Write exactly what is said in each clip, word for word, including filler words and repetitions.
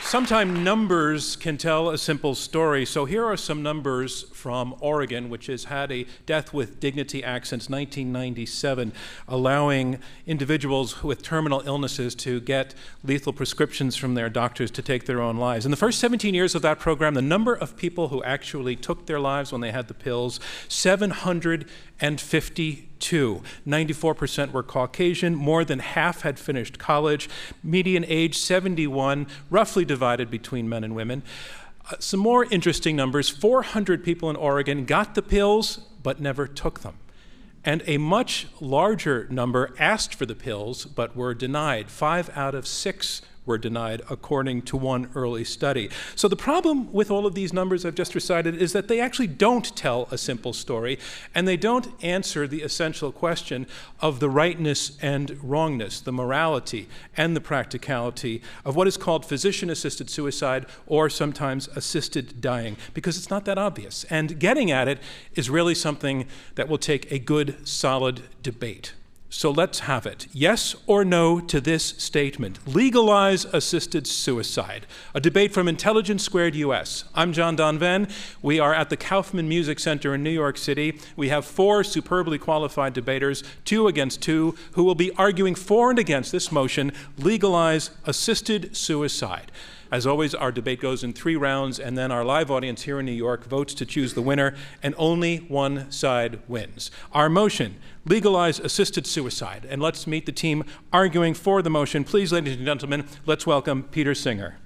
Sometimes numbers can tell a simple story. So here are some numbers from Oregon, which has had a Death with Dignity Act since nineteen ninety-seven, allowing individuals with terminal illnesses to get lethal prescriptions from their doctors to take their own lives. In the first seventeen years of that program, the number of people who actually took their lives when they had the pills, seven hundred fifty-two. ninety-four percent were Caucasian, more than half had finished college, median age seventy-one, roughly divided between men and women. Uh, some more interesting numbers, four hundred people in Oregon got the pills but never took them. And a much larger number asked for the pills but were denied. Five out of six were denied, according to one early study. So the problem with all of these numbers I've just recited is that they actually don't tell a simple story, and they don't answer the essential question of the rightness and wrongness, the morality and the practicality of what is called physician-assisted suicide or sometimes assisted dying, because it's not that obvious. And getting at it is really something that will take a good, solid debate. So let's have it. Yes or no to this statement. Legalize assisted suicide. A debate from Intelligence Squared U S. I'm John Donvan. We are at the Kaufman Music Center in New York City. We have four superbly qualified debaters, two against two, who will be arguing for and against this motion, legalize assisted suicide. As always, our debate goes in three rounds, and then our live audience here in New York votes to choose the winner, and only one side wins. Our motion, legalize assisted suicide. And let's meet the team arguing for the motion. Please, ladies and gentlemen, let's welcome Peter Singer.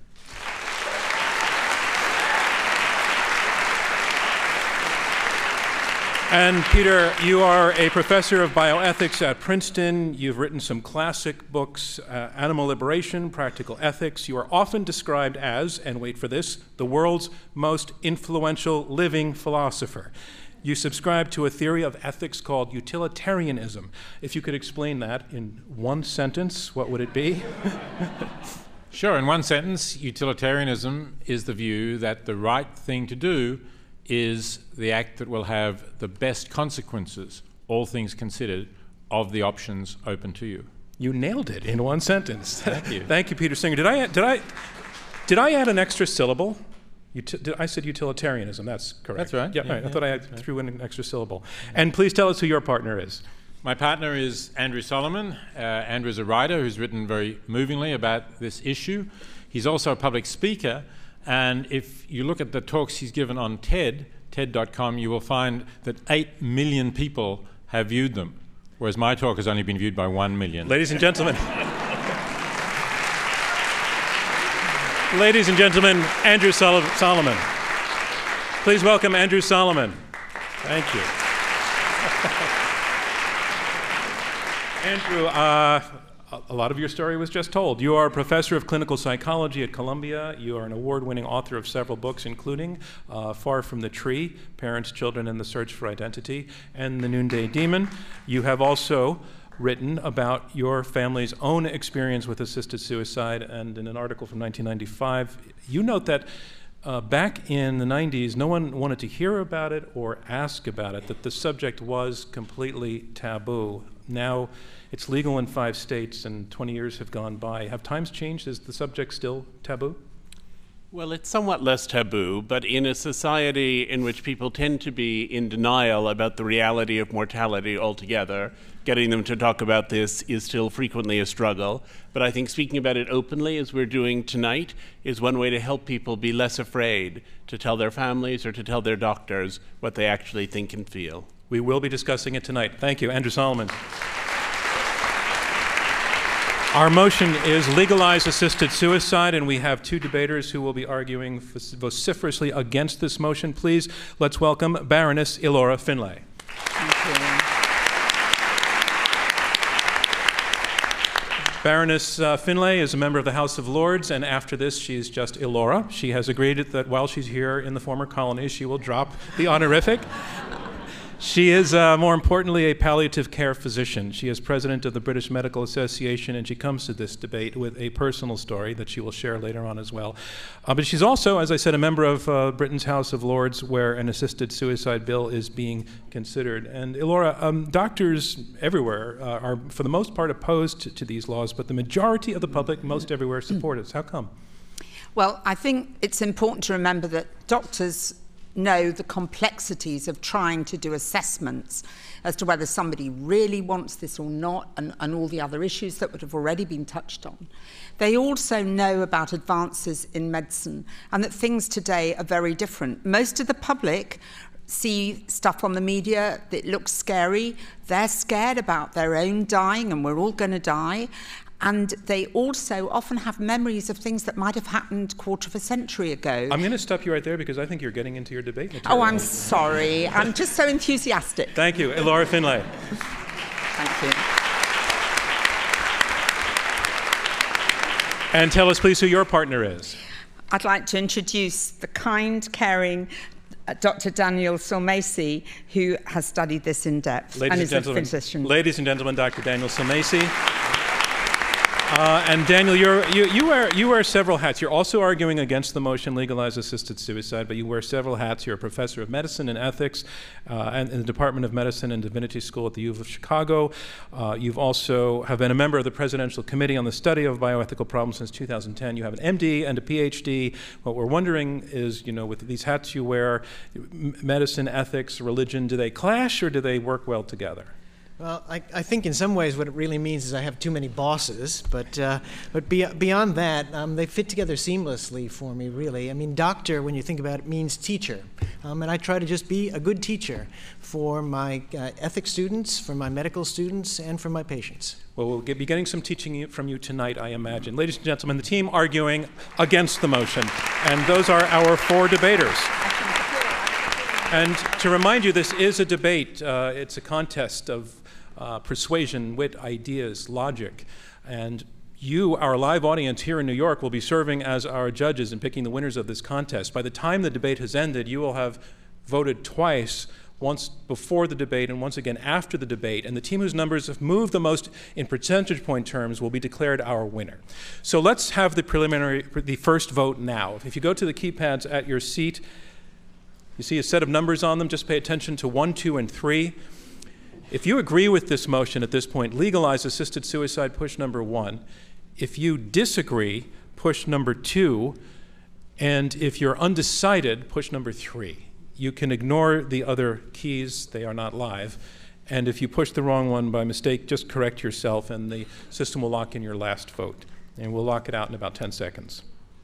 And Peter, you are a professor of bioethics at Princeton. You've written some classic books, uh, Animal Liberation, Practical Ethics. You are often described as, and wait for this, the world's most influential living philosopher. You subscribe to a theory of ethics called utilitarianism. If you could explain that in one sentence, what would it be? Sure, in one sentence, utilitarianism is the view that the right thing to do is the act that will have the best consequences, all things considered, of the options open to you. You nailed it in one sentence. Thank you. Thank you, Peter Singer. Did I did I did I add an extra syllable? Uti- did, I said utilitarianism. That's correct. That's right. Yeah, yeah, right. yeah, I thought I had, right. threw in an extra syllable. And please tell us who your partner is. My partner is Andrew Solomon. Uh, Andrew is a writer who's written very movingly about this issue. He's also a public speaker, and if you look at the talks he's given on TED, TED dot com, you will find that eight million people have viewed them, whereas my talk has only been viewed by one million. Ladies and gentlemen, ladies and gentlemen, Andrew Sol- Solomon. Please welcome Andrew Solomon. Thank you. Andrew, uh, a lot of your story was just told. You are a professor of clinical psychology at Columbia. You are an award-winning author of several books, including uh, Far from the Tree, Parents, Children, and the Search for Identity, and The Noonday Demon. You have also written about your family's own experience with assisted suicide, and in an article from nineteen ninety-five, you note that uh, back in the nineties, no one wanted to hear about it or ask about it, that the subject was completely taboo. Now, it's legal in five states, and twenty years have gone by. Have times changed? Is the subject still taboo? Well, it's somewhat less taboo, but in a society in which people tend to be in denial about the reality of mortality altogether, getting them to talk about this is still frequently a struggle. But I think speaking about it openly, as we're doing tonight, is one way to help people be less afraid to tell their families or to tell their doctors what they actually think and feel. We will be discussing it tonight. Thank you. Andrew Solomon. Our motion is legalize assisted suicide, and we have two debaters who will be arguing vociferously against this motion. Please, let's welcome Baroness Ilora Finlay. Baroness uh, Finlay is a member of the House of Lords, and after this, she's just Ilora. She has agreed that while she's here in the former colonies, she will drop the honorific. She is, uh, more importantly, a palliative care physician. She is president of the British Medical Association, and she comes to this debate with a personal story that she will share later on as well. Uh, but she's also, as I said, a member of uh, Britain's House of Lords, where an assisted suicide bill is being considered. And Ilora, um, doctors everywhere uh, are, for the most part, opposed to, to these laws, but the majority of the public, most everywhere, support it. How come? Well, I think it's important to remember that doctors know the complexities of trying to do assessments as to whether somebody really wants this or not, and, and all the other issues that would have already been touched on. They also know about advances in medicine and that things today are very different. Most of the public see stuff on the media that looks scary. They're scared about their own dying, and we're all going to die. And they also often have memories of things that might have happened a quarter of a century ago. I'm going to stop you right there because I think you're getting into your debate material. Oh, I'm sorry. I'm just so enthusiastic. Thank you. Laura Finlay. Thank you. And tell us, please, who your partner is. I'd like to introduce the kind, caring uh, Doctor Daniel Sulmasy, who has studied this in depth Ladies and and is gentlemen, a physician. Ladies and gentlemen, Doctor Daniel Sulmasy. Uh, and Daniel, you're, you, you, wear, you wear several hats. You're also arguing against the motion legalize assisted suicide, but you wear several hats. You're a professor of medicine and ethics uh, and in the Department of Medicine and Divinity School at the U of Chicago. Uh, you've also have been a member of the Presidential Committee on the Study of Bioethical Problems since two thousand ten. You have an M D and a P H D. What we're wondering is, you know, with these hats you wear, medicine, ethics, religion, do they clash or do they work well together? Well, I, I think in some ways what it really means is I have too many bosses, but uh, but be, beyond that, um, they fit together seamlessly for me, really. I mean, doctor, when you think about it, means teacher, um, and I try to just be a good teacher for my uh, ethics students, for my medical students, and for my patients. Well, we'll get, be getting some teaching from you tonight, I imagine. Ladies and gentlemen, the team arguing against the motion, and those are our four debaters. And to remind you, this is a debate. Uh, it's a contest of Uh, persuasion, wit, ideas, logic. And you, our live audience here in New York, will be serving as our judges and picking the winners of this contest. By the time the debate has ended, you will have voted twice, once before the debate and once again after the debate, and the team whose numbers have moved the most in percentage point terms will be declared our winner. So let's have the preliminary, the first vote now. If you go to the keypads at your seat, you see a set of numbers on them. Just pay attention to one, two, and three. If you agree with this motion at this point, legalize assisted suicide, push number one. If you disagree, push number two. And if you're undecided, push number three. You can ignore the other keys, they are not live. And if you push the wrong one by mistake, just correct yourself and the system will lock in your last vote. And we'll lock it out in about ten seconds.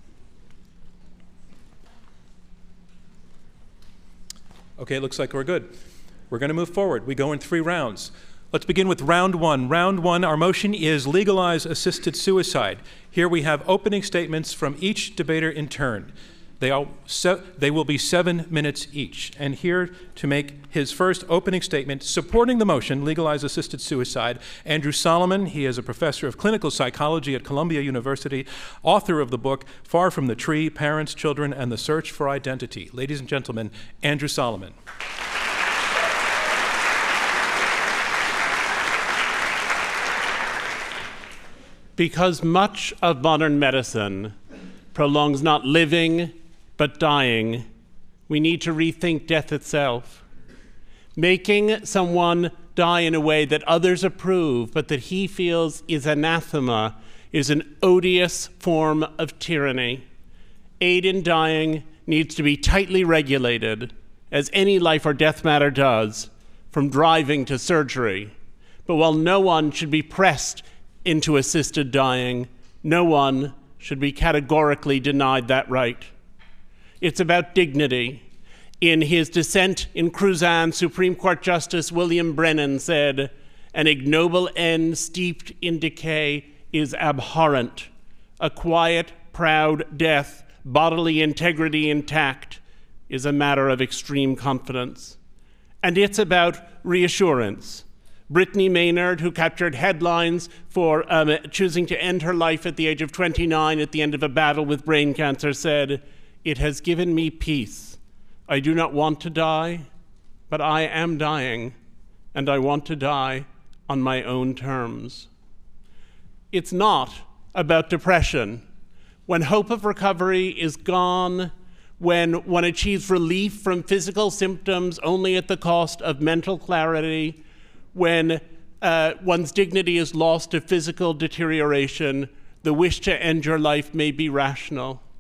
Okay, it looks like we're good. We're going to move forward. We go in three rounds. Let's begin with round one. Round one, our motion is legalize assisted suicide. Here we have opening statements from each debater in turn. They, all se- they will be seven minutes each. And here to make his first opening statement supporting the motion, legalize assisted suicide, Andrew Solomon. He is a professor of clinical psychology at Columbia University, author of the book Far from the Tree, Parents, Children, and the Search for Identity. Ladies and gentlemen, Andrew Solomon. Because much of modern medicine prolongs not living, but dying, we need to rethink death itself. Making someone die in a way that others approve, but that he feels is anathema, is an odious form of tyranny. Aid in dying needs to be tightly regulated, as any life or death matter does, from driving to surgery. But while no one should be pressed into assisted dying, no one should be categorically denied that right. It's about dignity. In his dissent in Cruzan, Supreme Court Justice William Brennan said, "An ignoble end steeped in decay is abhorrent. A quiet, proud death, bodily integrity intact, is a matter of extreme confidence." And it's about reassurance. Brittany Maynard, who captured headlines for um, choosing to end her life at the age of twenty-nine at the end of a battle with brain cancer, said, "It has given me peace. I do not want to die, but I am dying, and I want to die on my own terms." It's not about depression. When hope of recovery is gone, when one achieves relief from physical symptoms only at the cost of mental clarity, when uh, one's dignity is lost to physical deterioration, the wish to end your life may be rational.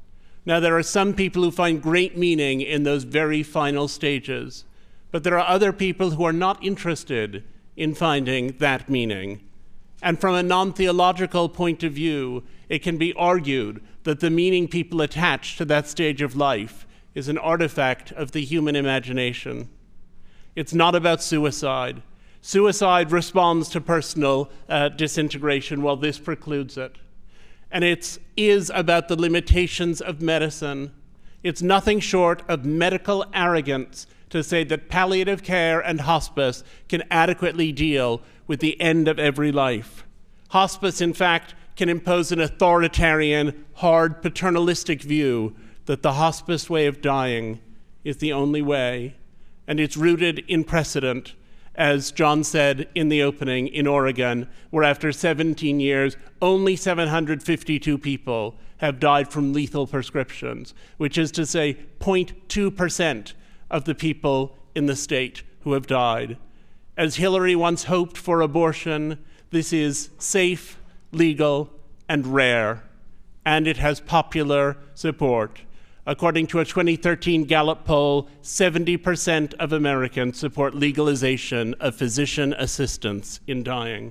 Now, there are some people who find great meaning in those very final stages, but there are other people who are not interested in finding that meaning. And from a non-theological point of view, it can be argued that the meaning people attach to that stage of life is an artifact of the human imagination. It's not about suicide. Suicide responds to personal uh, disintegration, while this precludes it. And it is about the limitations of medicine. It's nothing short of medical arrogance to say that palliative care and hospice can adequately deal with the end of every life. Hospice, in fact, can impose an authoritarian, hard, paternalistic view that the hospice way of dying is the only way, and it's rooted in precedent, as John said in the opening in Oregon, where after seventeen years, only seven hundred fifty-two people have died from lethal prescriptions, which is to say zero point two percent of the people in the state who have died. As Hillary once hoped for abortion, this is safe, legal, and rare, and it has popular support. According to a twenty thirteen Gallup poll, seventy percent of Americans support legalization of physician assistance in dying.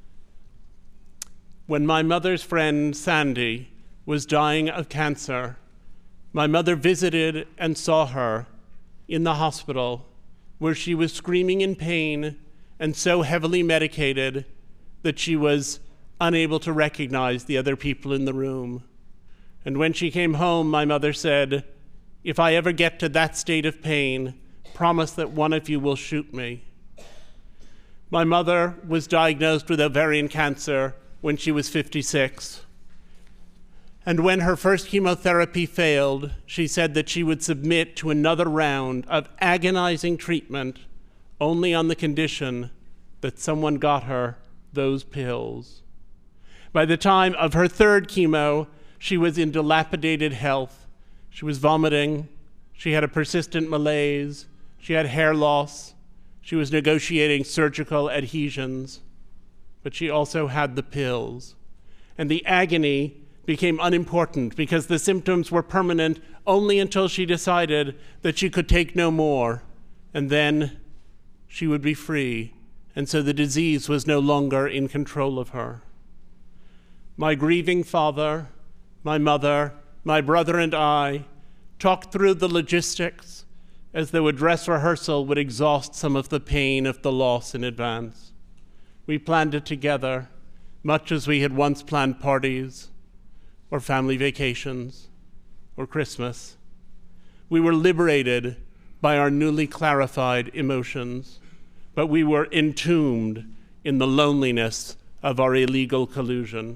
When my mother's friend, Sandy, was dying of cancer, my mother visited and saw her in the hospital, where she was screaming in pain and so heavily medicated that she was unable to recognize the other people in the room. And when she came home, my mother said, "If I ever get to that state of pain, promise that one of you will shoot me." My mother was diagnosed with ovarian cancer when she was fifty-six. And when her first chemotherapy failed, she said that she would submit to another round of agonizing treatment only on the condition that someone got her those pills. By the time of her third chemo, she was in dilapidated health. She was vomiting. She had a persistent malaise. She had hair loss. She was negotiating surgical adhesions. But she also had the pills. And the agony became unimportant because the symptoms were permanent only until she decided that she could take no more. And then she would be free. And so the disease was no longer in control of her. My grieving father, my mother, my brother, and I talked through the logistics as though a dress rehearsal would exhaust some of the pain of the loss in advance. We planned it together, much as we had once planned parties, or family vacations, or Christmas. We were liberated by our newly clarified emotions, but we were entombed in the loneliness of our illegal collusion.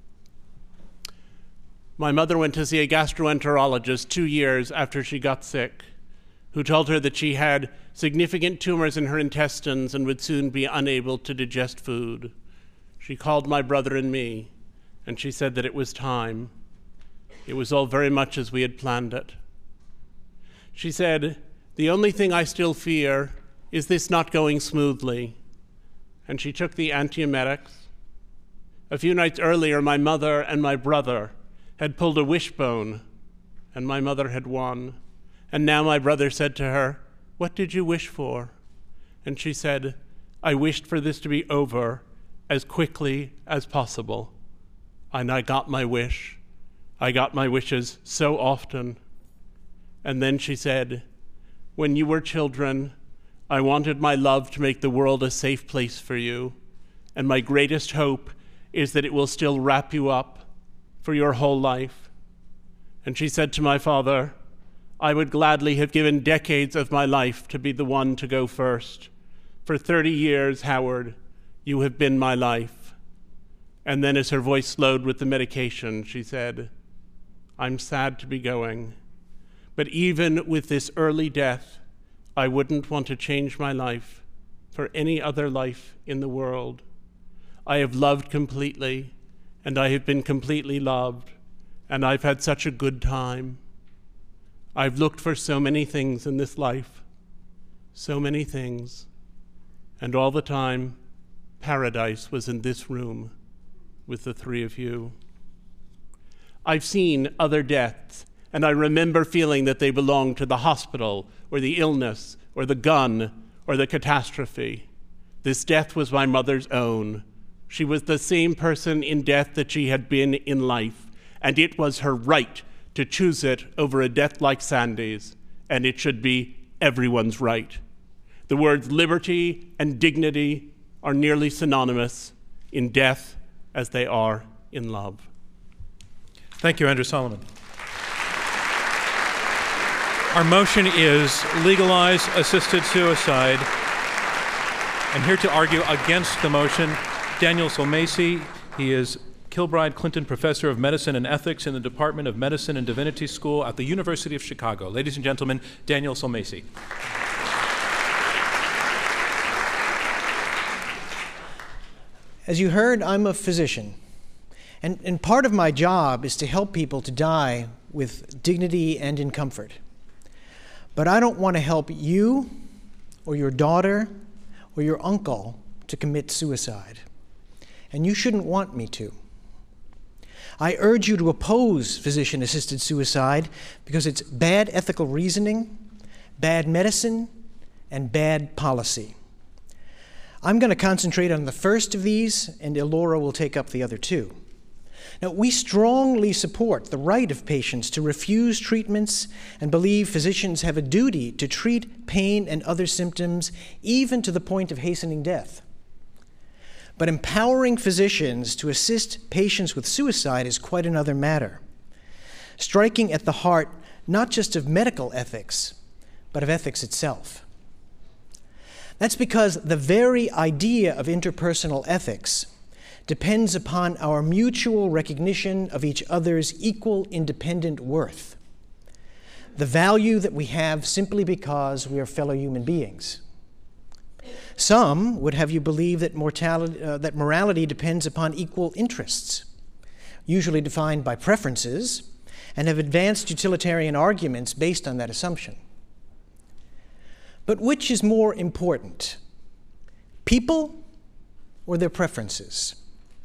My mother went to see a gastroenterologist two years after she got sick, who told her that she had significant tumors in her intestines and would soon be unable to digest food. She called my brother and me, and she said that it was time. It was all very much as we had planned it. She said, "The only thing I still fear is this not going smoothly." And she took the antiemetics. A few nights earlier, my mother and my brother had pulled a wishbone, and my mother had won. And now my brother said to her, "What did you wish for?" And she said, "I wished for this to be over as quickly as possible." And I got my wish. I got my wishes so often. And then she said, "When you were children, I wanted my love to make the world a safe place for you, and my greatest hope is that it will still wrap you up for your whole life." And she said to my father, "I would gladly have given decades of my life to be the one to go first. For thirty years, Howard, you have been my life." And then as her voice slowed with the medication, she said, "I'm sad to be going, but even with this early death, I wouldn't want to change my life for any other life in the world. I have loved completely, and I have been completely loved, and I've had such a good time. I've looked for so many things in this life, so many things, and all the time, paradise was in this room with the three of you. I've seen other deaths, and I remember feeling that they belonged to the hospital or the illness or the gun or the catastrophe. This death was my mother's own. She was the same person in death that she had been in life, and it was her right to choose it over a death like Sandy's, and it should be everyone's right. The words liberty and dignity are nearly synonymous in death as they are in love. Thank you, Andrew Solomon. Our motion is legalize assisted suicide. And here to argue against the motion, Daniel Sulmasy. He is Kilbride Clinton Professor of Medicine and Ethics in the Department of Medicine and Divinity School at the University of Chicago. Ladies and gentlemen, Daniel Sulmasy. As you heard, I'm a physician. And, and part of my job is to help people to die with dignity and in comfort. But I don't want to help you or your daughter or your uncle to commit suicide. And you shouldn't want me to. I urge you to oppose physician-assisted suicide because it's bad ethical reasoning, bad medicine, and bad policy. I'm going to concentrate on the first of these, and Elora will take up the other two. Now, we strongly support the right of patients to refuse treatments and believe physicians have a duty to treat pain and other symptoms, even to the point of hastening death. But empowering physicians to assist patients with suicide is quite another matter, striking at the heart not just of medical ethics, but of ethics itself. That's because the very idea of interpersonal ethics depends upon our mutual recognition of each other's equal independent worth, the value that we have simply because we are fellow human beings. Some would have you believe that, mortality, uh, that morality depends upon equal interests, usually defined by preferences, and have advanced utilitarian arguments based on that assumption. But which is more important, people or their preferences?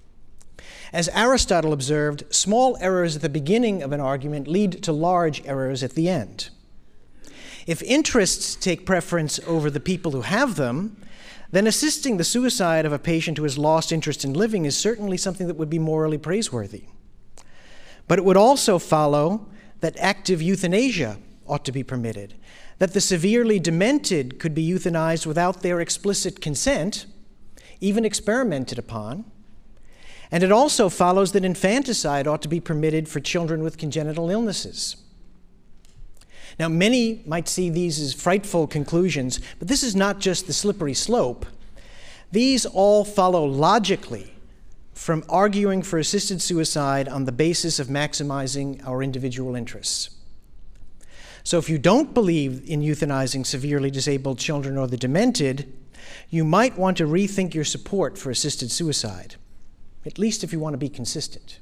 As Aristotle observed, small errors at the beginning of an argument lead to large errors at the end. If interests take preference over the people who have them, then assisting the suicide of a patient who has lost interest in living is certainly something that would be morally praiseworthy. But it would also follow that active euthanasia ought to be permitted, that the severely demented could be euthanized without their explicit consent, even experimented upon. And it also follows that infanticide ought to be permitted for children with congenital illnesses. Now, many might see these as frightful conclusions, but this is not just the slippery slope. These all follow logically from arguing for assisted suicide on the basis of maximizing our individual interests. So if you don't believe in euthanizing severely disabled children or the demented, you might want to rethink your support for assisted suicide, at least if you want to be consistent.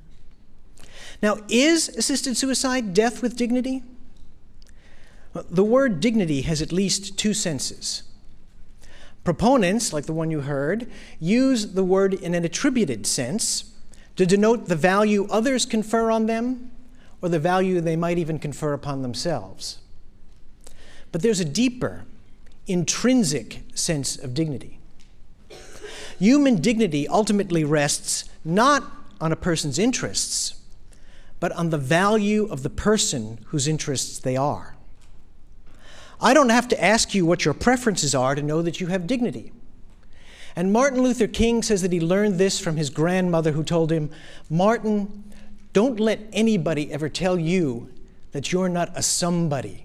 Now, is assisted suicide death with dignity? The word dignity has at least two senses. Proponents, like the one you heard, use the word in an attributed sense to denote the value others confer on them or the value they might even confer upon themselves. But there's a deeper, intrinsic sense of dignity. Human dignity ultimately rests not on a person's interests, but on the value of the person whose interests they are. I don't have to ask you what your preferences are to know that you have dignity. And Martin Luther King says that he learned this from his grandmother, who told him, "Martin, don't let anybody ever tell you that you're not a somebody."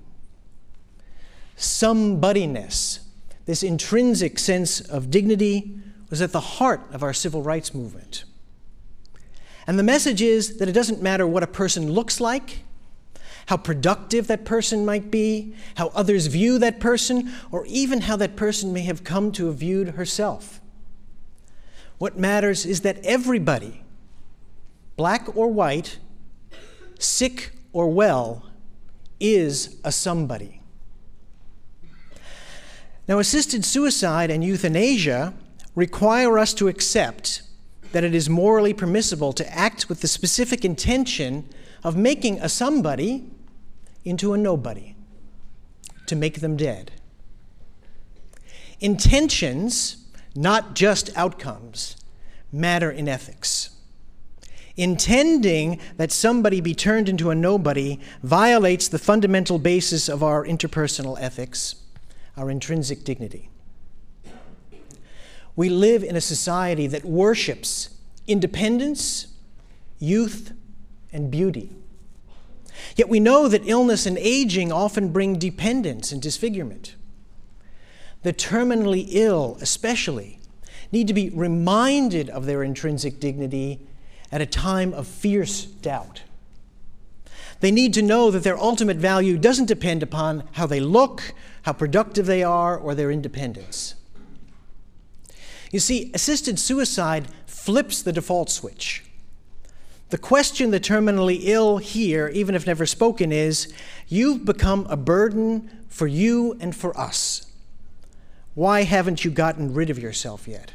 Somebodyness, this intrinsic sense of dignity, was at the heart of our civil rights movement. And the message is that it doesn't matter what a person looks like, how productive that person might be, how others view that person, or even how that person may have come to have viewed herself. What matters is that everybody, black or white, sick or well, is a somebody. Now, assisted suicide and euthanasia require us to accept that it is morally permissible to act with the specific intention of making a somebody into a nobody, to make them dead. Intentions, not just outcomes, matter in ethics. Intending that somebody be turned into a nobody violates the fundamental basis of our interpersonal ethics, our intrinsic dignity. We live in a society that worships independence, youth, and beauty. Yet we know that illness and aging often bring dependence and disfigurement. The terminally ill, especially, need to be reminded of their intrinsic dignity at a time of fierce doubt. They need to know that their ultimate value doesn't depend upon how they look, how productive they are, or their independence. You see, assisted suicide flips the default switch. The question the terminally ill hear, even if never spoken, is, you've become a burden for you and for us. Why haven't you gotten rid of yourself yet?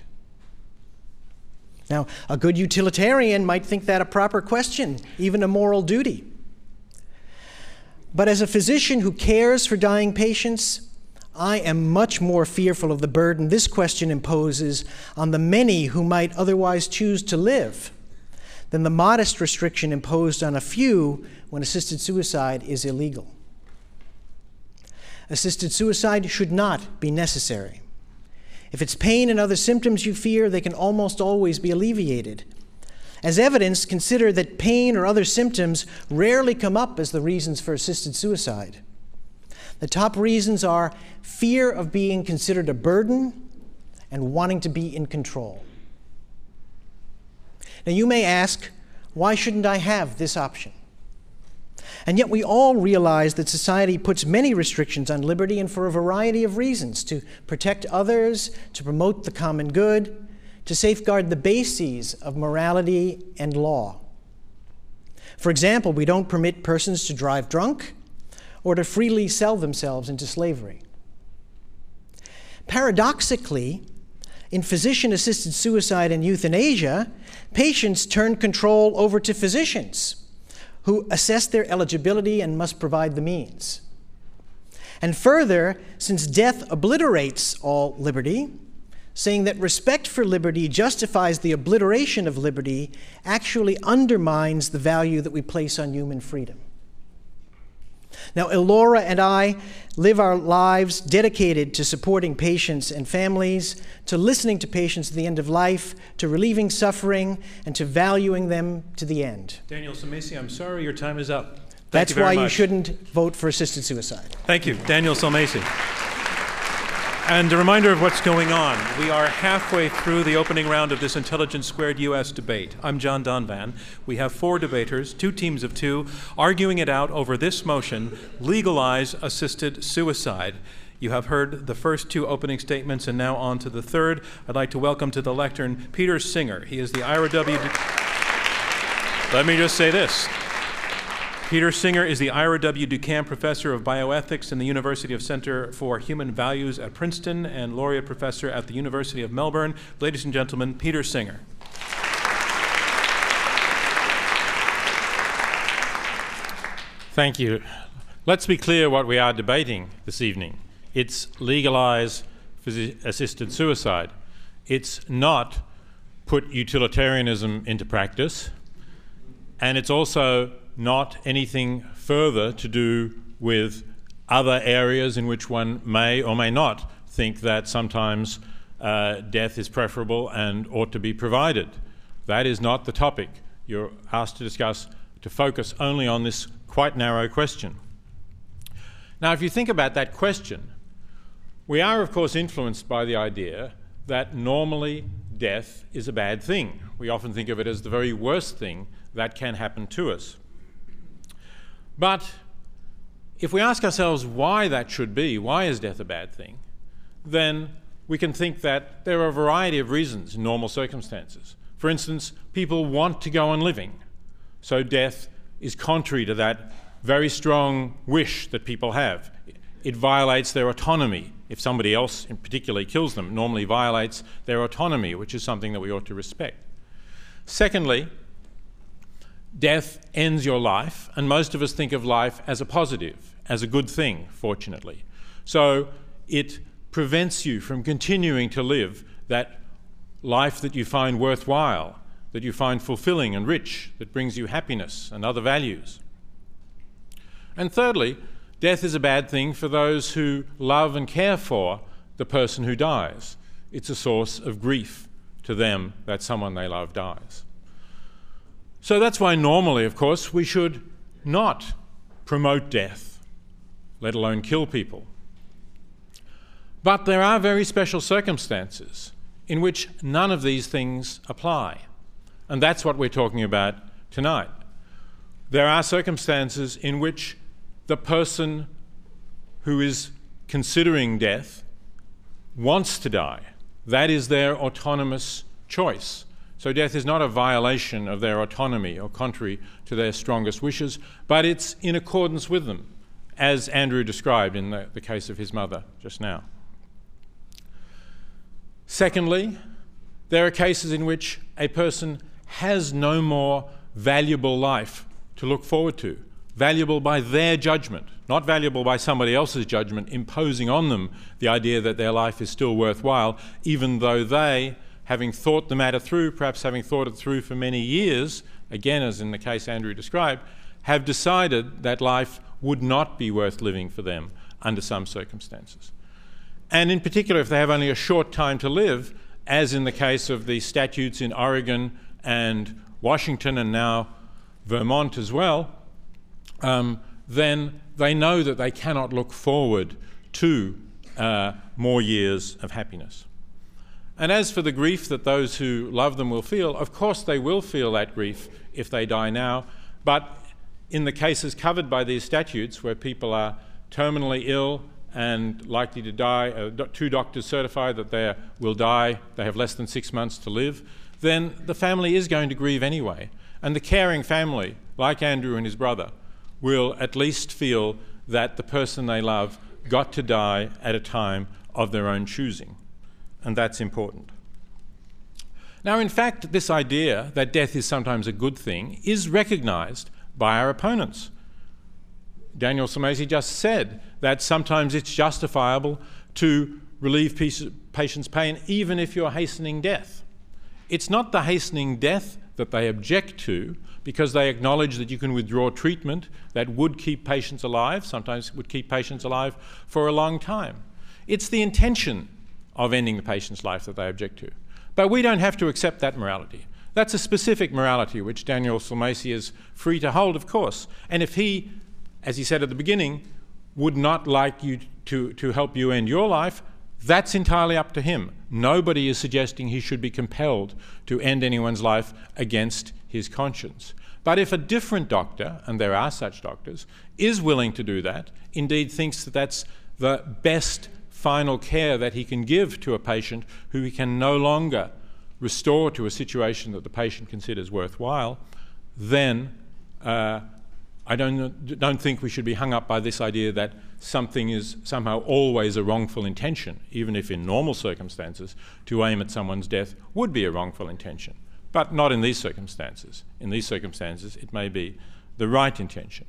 Now, a good utilitarian might think that a proper question, even a moral duty. But as a physician who cares for dying patients, I am much more fearful of the burden this question imposes on the many who might otherwise choose to live than the modest restriction imposed on a few when assisted suicide is illegal. Assisted suicide should not be necessary. If it's pain and other symptoms you fear, they can almost always be alleviated. As evidence, consider that pain or other symptoms rarely come up as the reasons for assisted suicide. The top reasons are fear of being considered a burden and wanting to be in control. Now you may ask, why shouldn't I have this option? And yet we all realize that society puts many restrictions on liberty, and for a variety of reasons: to protect others, to promote the common good, to safeguard the bases of morality and law. For example, we don't permit persons to drive drunk or to freely sell themselves into slavery. Paradoxically, in physician-assisted suicide and euthanasia, patients turn control over to physicians, who assess their eligibility and must provide the means. And further, since death obliterates all liberty, saying that respect for liberty justifies the obliteration of liberty actually undermines the value that we place on human freedom. Now, Elora and I live our lives dedicated to supporting patients and families, to listening to patients at the end of life, to relieving suffering, and to valuing them to the end. Daniel Sulmasy, I'm sorry, your time is up. Thank That's you very why much. you shouldn't vote for assisted suicide. Thank you, Daniel Sulmasy. And a reminder of what's going on. We are halfway through the opening round of this Intelligence Squared U S debate. I'm John Donvan. We have four debaters, two teams of two, arguing it out over this motion: legalize assisted suicide. You have heard the first two opening statements, and now on to the third. I'd like to welcome to the lectern Peter Singer. He is the Ira W. Du- Let me just say this. Peter Singer is the Ira W. Ducamp Professor of Bioethics in the University of Center for Human Values at Princeton and Laureate Professor at the University of Melbourne. Ladies and gentlemen, Peter Singer. Thank you. Let's be clear what we are debating this evening. It's legalize assisted suicide. It's not put utilitarianism into practice, and it's also not anything further to do with other areas in which one may or may not think that sometimes uh, death is preferable and ought to be provided. That is not the topic. You're asked to discuss, to focus only on this quite narrow question. Now, if you think about that question, we are, of course, influenced by the idea that normally death is a bad thing. We often think of it as the very worst thing that can happen to us. But if we ask ourselves why that should be, why is death a bad thing, then we can think that there are a variety of reasons in normal circumstances. For instance, people want to go on living, so death is contrary to that very strong wish that people have. It violates their autonomy. If somebody else in particular kills them, it normally violates their autonomy, which is something that we ought to respect. Secondly, death ends your life, and most of us think of life as a positive, as a good thing, fortunately. So it prevents you from continuing to live that life that you find worthwhile, that you find fulfilling and rich, that brings you happiness and other values. And thirdly, death is a bad thing for those who love and care for the person who dies. It's a source of grief to them that someone they love dies. So that's why normally, of course, we should not promote death, let alone kill people. But there are very special circumstances in which none of these things apply. And that's what we're talking about tonight. There are circumstances in which the person who is considering death wants to die. That is their autonomous choice. So death is not a violation of their autonomy or contrary to their strongest wishes, but it's in accordance with them, as Andrew described in the, the case of his mother just now. Secondly, there are cases in which a person has no more valuable life to look forward to, valuable by their judgment, not valuable by somebody else's judgment, imposing on them the idea that their life is still worthwhile, even though they, having thought the matter through, perhaps having thought it through for many years, again as in the case Andrew described, have decided that life would not be worth living for them under some circumstances. And in particular, if they have only a short time to live, as in the case of the statutes in Oregon and Washington and now Vermont as well, um, then they know that they cannot look forward to uh, more years of happiness. And as for the grief that those who love them will feel, of course they will feel that grief if they die now, but in the cases covered by these statutes where people are terminally ill and likely to die, uh, two doctors certify that they will die, they have less than six months to live, then the family is going to grieve anyway. And the caring family, like Andrew and his brother, will at least feel that the person they love got to die at a time of their own choosing. And that's important. Now, in fact, this idea that death is sometimes a good thing is recognized by our opponents. Daniel Sulmasy just said that sometimes it's justifiable to relieve patients' pain even if you're hastening death. It's not the hastening death that they object to, because they acknowledge that you can withdraw treatment that would keep patients alive, sometimes would keep patients alive for a long time. It's the intention of ending the patient's life that they object to. But we don't have to accept that morality. That's a specific morality which Daniel Sulmasy is free to hold, of course. And if he, as he said at the beginning, would not like you to, to help you end your life, that's entirely up to him. Nobody is suggesting he should be compelled to end anyone's life against his conscience. But if a different doctor, and there are such doctors, is willing to do that, indeed thinks that that's the best final care that he can give to a patient who he can no longer restore to a situation that the patient considers worthwhile, then uh, I don't, don't think we should be hung up by this idea that something is somehow always a wrongful intention, even if in normal circumstances to aim at someone's death would be a wrongful intention. But not in these circumstances. In these circumstances, it may be the right intention.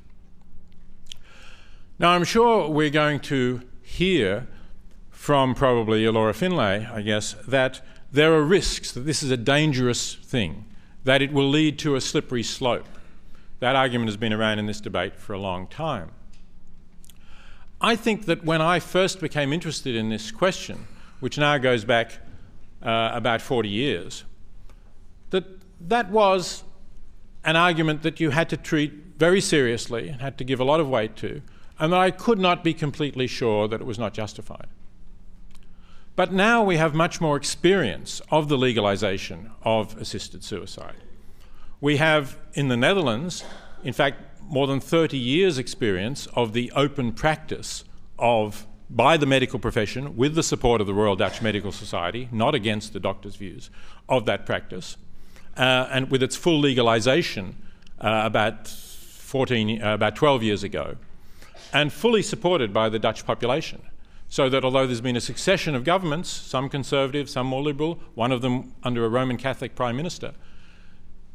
Now, I'm sure we're going to hear from probably Laura Finlay, I guess, that there are risks, that this is a dangerous thing, that it will lead to a slippery slope. That argument has been around in this debate for a long time. I think that when I first became interested in this question, which now goes back uh, about forty years, that that was an argument that you had to treat very seriously and had to give a lot of weight to, and that I could not be completely sure that it was not justified. But now we have much more experience of the legalization of assisted suicide. We have, in the Netherlands, in fact, more than thirty years' experience of the open practice of, by the medical profession, with the support of the Royal Dutch Medical Society, not against the doctors' views, of that practice, uh, and with its full legalization uh, about fourteen, uh, about twelve years ago, and fully supported by the Dutch population. So that although there's been a succession of governments, some conservative, some more liberal, one of them under a Roman Catholic prime minister,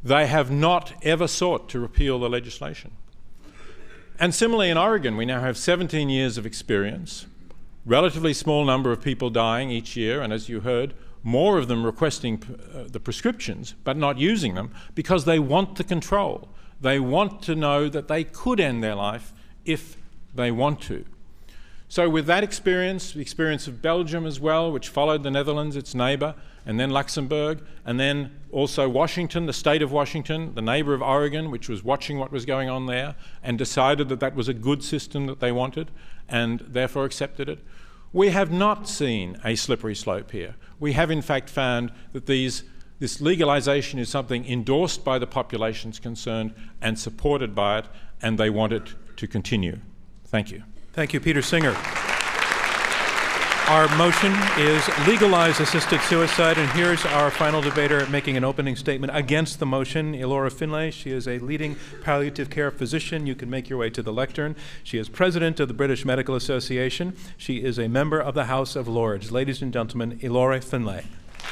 They have not ever sought to repeal the legislation. And similarly in Oregon, we now have seventeen years of experience, relatively small number of people dying each year, and as you heard, more of them requesting uh, the prescriptions but not using them because they want the control. They want to know that they could end their life if they want to. So with that experience, the experience of Belgium as well, which followed the Netherlands, its neighbour, and then Luxembourg, and then also Washington, the state of Washington, the neighbour of Oregon, which was watching what was going on there and decided that that was a good system that they wanted and therefore accepted it. We have not seen a slippery slope here. We have in fact found that these, this legalisation is something endorsed by the populations concerned and supported by it, and they want it to continue. Thank you. Thank you, Peter Singer. Our motion is legalize assisted suicide, and here's our final debater making an opening statement against the motion, Ilora Finlay. She is a leading palliative care physician. You can make your way to the lectern. She is president of the British Medical Association. She is a member of the House of Lords. Ladies and gentlemen, Ilora Finlay.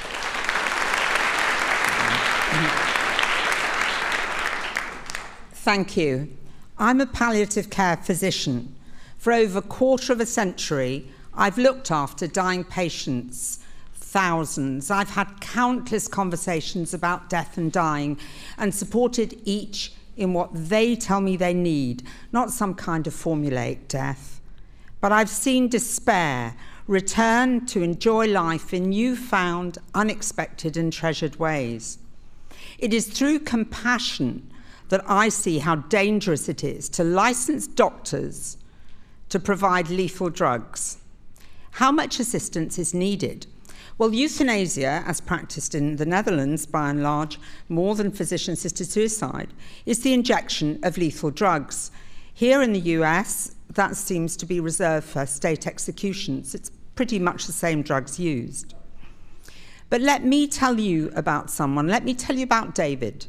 Thank you. I'm a palliative care physician. For over a quarter of a century, I've looked after dying patients, thousands. I've had countless conversations about death and dying and supported each in what they tell me they need, not some kind of formulaic death. But I've seen despair return to enjoy life in newfound, unexpected and treasured ways. It is through compassion that I see how dangerous it is to license doctors to provide lethal drugs. How much assistance is needed? Well, euthanasia, as practiced in the Netherlands by and large, more than physician-assisted suicide, is the injection of lethal drugs. Here in the U S, that seems to be reserved for state executions. It's pretty much the same drugs used. But let me tell you about someone. Let me tell you about David,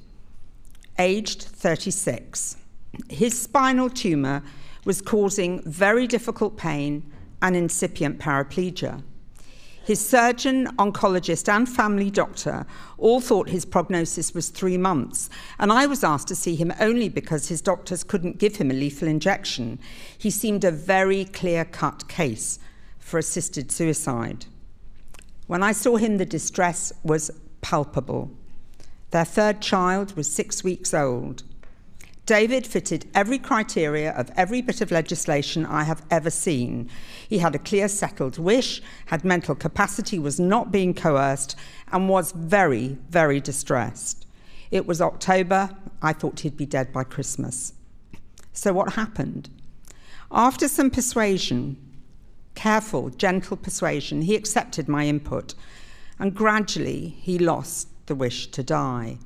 aged thirty-six. His spinal tumour was causing very difficult pain and incipient paraplegia. His surgeon, oncologist, and family doctor all thought his prognosis was three months, and I was asked to see him only because his doctors couldn't give him a lethal injection. He seemed a very clear-cut case for assisted suicide. When I saw him, the distress was palpable. Their third child was six weeks old. David fitted every criteria of every bit of legislation I have ever seen. He had a clear, settled wish, had mental capacity, was not being coerced, and was very, very distressed. It was October. I thought he'd be dead by Christmas. So what happened? After some persuasion, careful, gentle persuasion, he accepted my input, and gradually he lost the wish to die.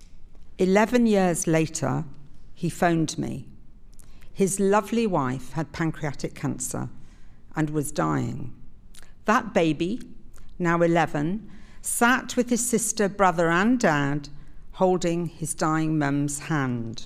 Eleven years later, he phoned me. His lovely wife had pancreatic cancer and was dying. That baby, now eleven, sat with his sister, brother, and dad, holding his dying mum's hand.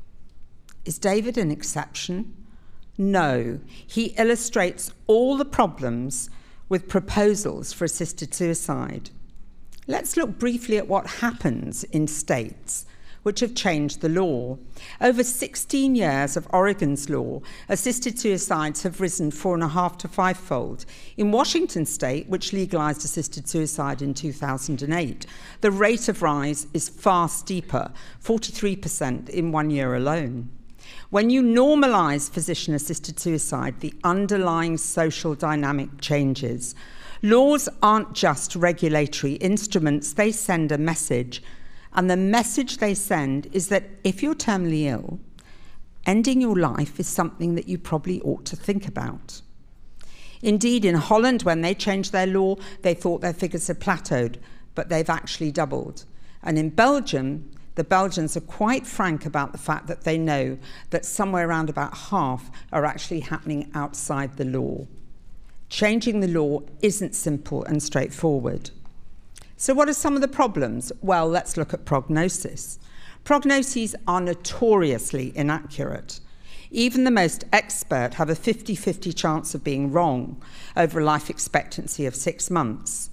Is David an exception? No. He illustrates all the problems with proposals for assisted suicide. Let's look briefly at what happens in states which have changed the law. Over sixteen years of Oregon's law, assisted suicides have risen four and a half to fivefold. In Washington state, which legalized assisted suicide in two thousand eight, the rate of rise is far steeper, forty-three percent in one year alone. When you normalize physician-assisted suicide, the underlying social dynamic changes. Laws aren't just regulatory instruments, they send a message. And the message they send is that if you're terminally ill, ending your life is something that you probably ought to think about. Indeed, in Holland, when they changed their law, they thought their figures had plateaued, but they've actually doubled. And in Belgium, the Belgians are quite frank about the fact that they know that somewhere around about half are actually happening outside the law. Changing the law isn't simple and straightforward. So what are some of the problems? Well, let's look at prognosis. Prognoses are notoriously inaccurate. Even the most expert have a fifty-fifty chance of being wrong over a life expectancy of six months.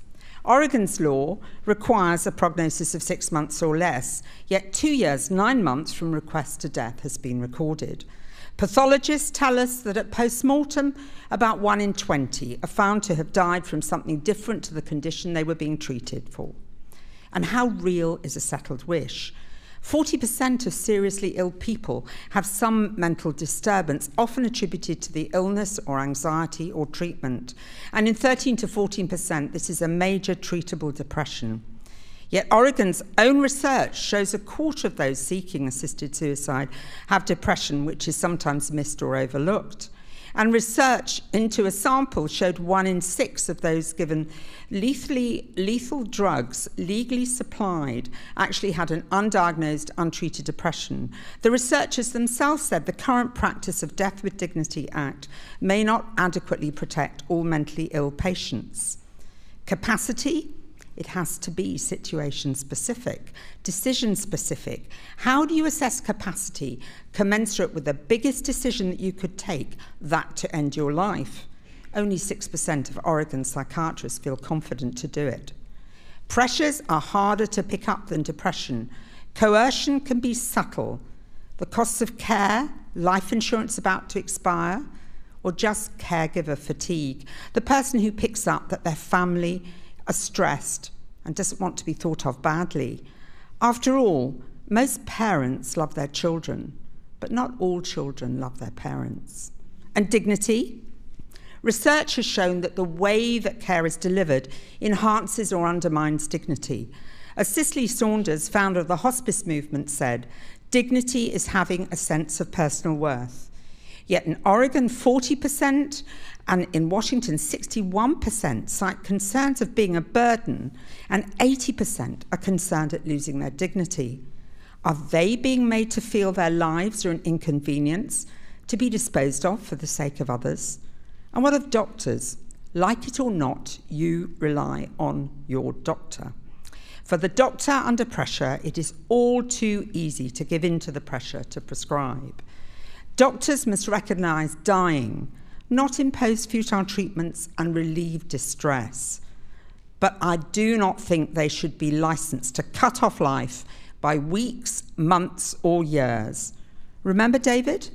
Oregon's law requires a prognosis of six months or less, yet two years, nine months from request to death has been recorded. Pathologists tell us that at post-mortem, about one in twenty are found to have died from something different to the condition they were being treated for. And how real is a settled wish? forty percent of seriously ill people have some mental disturbance, often attributed to the illness or anxiety or treatment. And in thirteen to fourteen percent, this is a major treatable depression. Yet Oregon's own research shows a quarter of those seeking assisted suicide have depression, which is sometimes missed or overlooked. And research into a sample showed one in six of those given lethally, lethal drugs legally supplied actually had an undiagnosed, untreated depression. The researchers themselves said the current practice of Death with Dignity Act may not adequately protect all mentally ill patients. Capacity? It has to be situation-specific, decision-specific. How do you assess capacity commensurate with the biggest decision that you could take, that to end your life? Only six percent of Oregon psychiatrists feel confident to do it. Pressures are harder to pick up than depression. Coercion can be subtle. The costs of care, life insurance about to expire, or just caregiver fatigue. The person who picks up that their family are stressed and doesn't want to be thought of badly. After all, most parents love their children, but not all children love their parents. And dignity? Research has shown that the way that care is delivered enhances or undermines dignity. As Cicely Saunders, founder of the hospice movement, said, dignity is having a sense of personal worth. Yet in Oregon, forty percent, and in Washington, sixty-one percent cite concerns of being a burden, and eighty percent are concerned at losing their dignity. Are they being made to feel their lives are an inconvenience, to be disposed of for the sake of others? And what of doctors? Like it or not, you rely on your doctor. For the doctor under pressure, it is all too easy to give in to the pressure to prescribe. Doctors must recognise dying, not impose futile treatments and relieve distress. But I do not think they should be licensed to cut off life by weeks, months, or years. Remember David?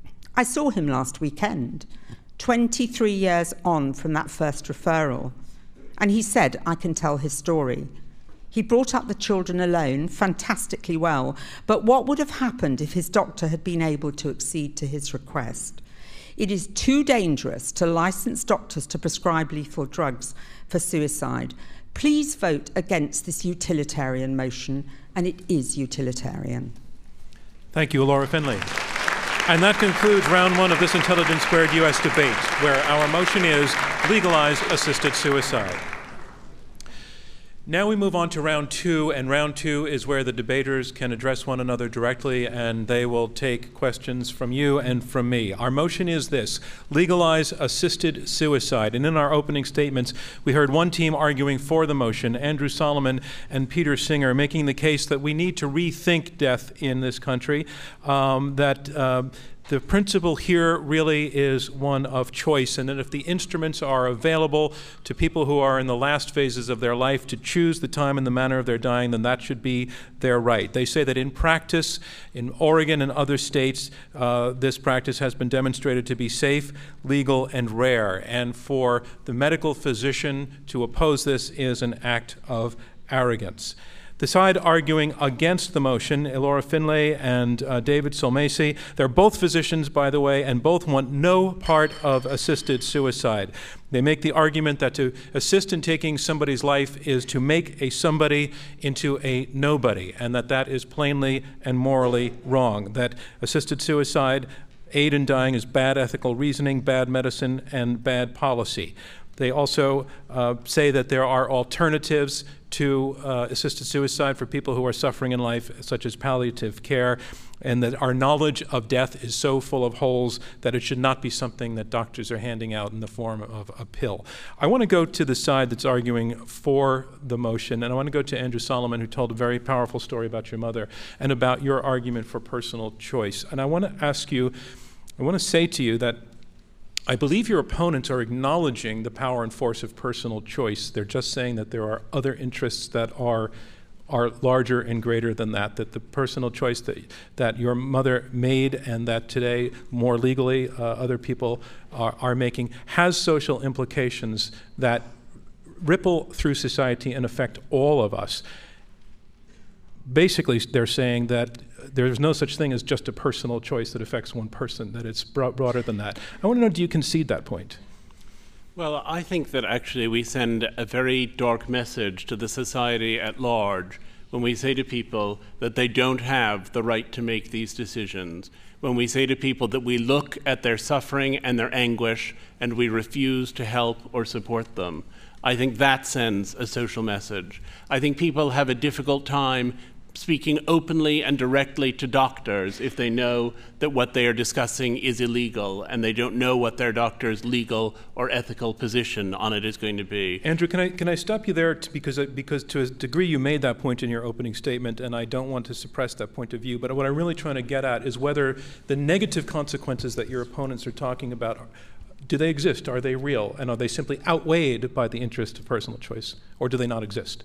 I saw him last weekend, twenty-three years on from that first referral, and he said, I can tell his story. He brought up the children alone, fantastically well, but what would have happened if his doctor had been able to accede to his request? It is too dangerous to license doctors to prescribe lethal drugs for suicide. Please vote against this utilitarian motion, and it is utilitarian. Thank you, Laura Finley. And that concludes round one of this Intelligence Squared U S debate, where our motion is legalize assisted suicide. Now we move on to round two, and round two is where the debaters can address one another directly, and they will take questions from you and from me. Our motion is this: legalize assisted suicide. And in our opening statements, we heard one team arguing for the motion, Andrew Solomon and Peter Singer, making the case that we need to rethink death in this country, um, that uh, the principle here really is one of choice, and that if the instruments are available to people who are in the last phases of their life to choose the time and the manner of their dying, then that should be their right. They say that in practice, in Oregon and other states, uh, this practice has been demonstrated to be safe, legal, and rare. And for the medical physician to oppose this is an act of arrogance. The side arguing against the motion, Laura Finley and uh, David Solmesi, they're both physicians, by the way, and both want no part of assisted suicide. They make the argument that to assist in taking somebody's life is to make a somebody into a nobody, and that that is plainly and morally wrong, that assisted suicide, aid in dying, is bad ethical reasoning, bad medicine, and bad policy. They also uh, say that there are alternatives to uh, assisted suicide for people who are suffering in life, such as palliative care, and that our knowledge of death is so full of holes that it should not be something that doctors are handing out in the form of a pill. I want to go to the side that's arguing for the motion, and I want to go to Andrew Solomon, who told a very powerful story about your mother and about your argument for personal choice. And I want to ask you, I want to say to you that I believe your opponents are acknowledging the power and force of personal choice. They're just saying that there are other interests that are are larger and greater than that, that the personal choice that, that your mother made and that today more legally uh, other people are, are making has social implications that ripple through society and affect all of us. Basically, they're saying that there's no such thing as just a personal choice that affects one person, that it's bro- broader than that. I want to know, do you concede that point? Well, I think that actually we send a very dark message to the society at large when we say to people that they don't have the right to make these decisions, when we say to people that we look at their suffering and their anguish and we refuse to help or support them. I think that sends a social message. I think people have a difficult time speaking openly and directly to doctors if they know that what they are discussing is illegal and they don't know what their doctor's legal or ethical position on it is going to be. Andrew, can I can I stop you there to, because because to a degree you made that point in your opening statement, and I don't want to suppress that point of view, but what I'm really trying to get at is whether the negative consequences that your opponents are talking about, do they exist? Are they real? And are they simply outweighed by the interest of personal choice, or do they not exist?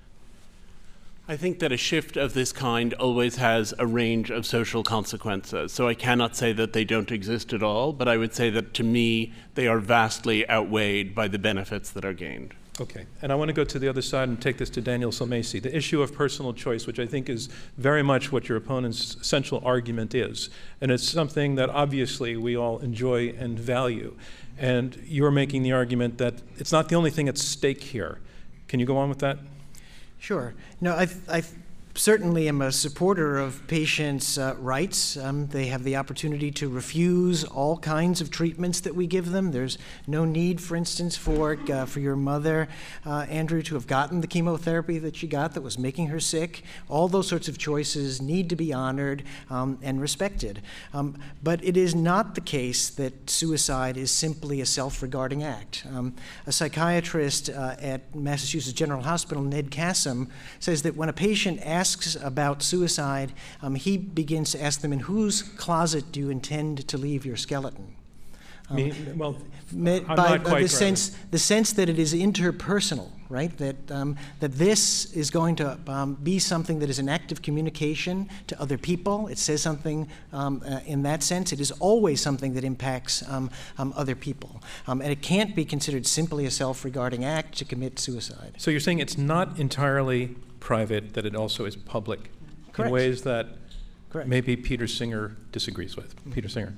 I think that a shift of this kind always has a range of social consequences. So I cannot say that they don't exist at all, but I would say that to me, they are vastly outweighed by the benefits that are gained. Okay, and I want to go to the other side and take this to Daniel Sulmasy. The issue of personal choice, which I think is very much what your opponent's central argument is, and it's something that obviously we all enjoy and value. And you're making the argument that it's not the only thing at stake here. Can you go on with that? Sure. No, I, I certainly am a supporter of patients' uh, rights. Um, they have the opportunity to refuse all kinds of treatments that we give them. There's no need, for instance, for uh, for your mother, uh, Andrew, to have gotten the chemotherapy that she got that was making her sick. All those sorts of choices need to be honored um, and respected. Um, but it is not the case that suicide is simply a self-regarding act. Um, a psychiatrist uh, at Massachusetts General Hospital, Ned Kassem, says that when a patient asks about suicide, um, he begins to ask them, in whose closet do you intend to leave your skeleton? Um, Me, well, me, I'm by, not by quite the sense, the sense that it is interpersonal, right? That um, that this is going to um, be something that is an act of communication to other people. It says something um, uh, in that sense. It is always something that impacts um, um, other people, um, and it can't be considered simply a self-regarding act to commit suicide. So you're saying it's not entirely private, that it also is public. Correct. In ways that Correct. maybe Peter Singer disagrees with. Mm-hmm. Peter Singer.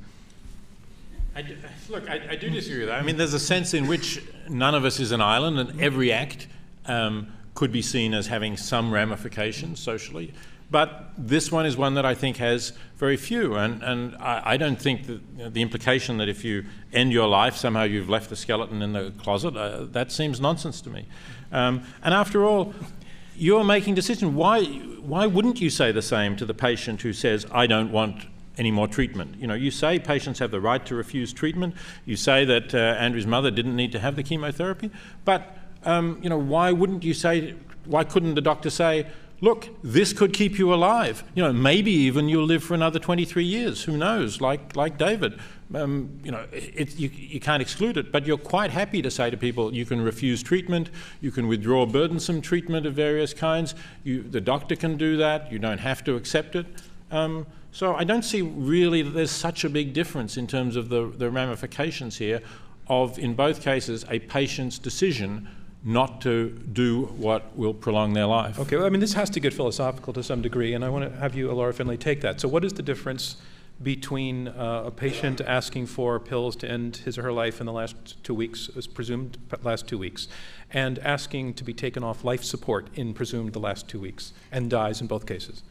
I do, look, I, I do disagree with that. I mean, there's a sense in which none of us is an island, and every act um, could be seen as having some ramifications socially. But this one is one that I think has very few, and, and I, I don't think that you know, the implication that if you end your life, somehow you've left the skeleton in the closet, uh, that seems nonsense to me. Um, and after all, you're making decisions. Why, why wouldn't you say the same to the patient who says, I don't want any more treatment? You know, you say patients have the right to refuse treatment. You say that uh, Andrew's mother didn't need to have the chemotherapy. But, um, you know, why wouldn't you say, why couldn't the doctor say, look, this could keep you alive. You know, maybe even you'll live for another twenty-three years. Who knows? Like like David. Um, you know, it, you, you can't exclude it. But you're quite happy to say to people, you can refuse treatment, you can withdraw burdensome treatment of various kinds. You, the doctor can do that. You don't have to accept it. Um, so I don't see really that there's such a big difference in terms of the, the ramifications here of, in both cases, a patient's decision not to do what will prolong their life. Okay, well, I mean, this has to get philosophical to some degree, and I want to have you, Laura Finley, take that. So what is the difference between uh, a patient asking for pills to end his or her life in the last two weeks, as presumed last two weeks, and asking to be taken off life support in presumed the last two weeks, and dies in both cases?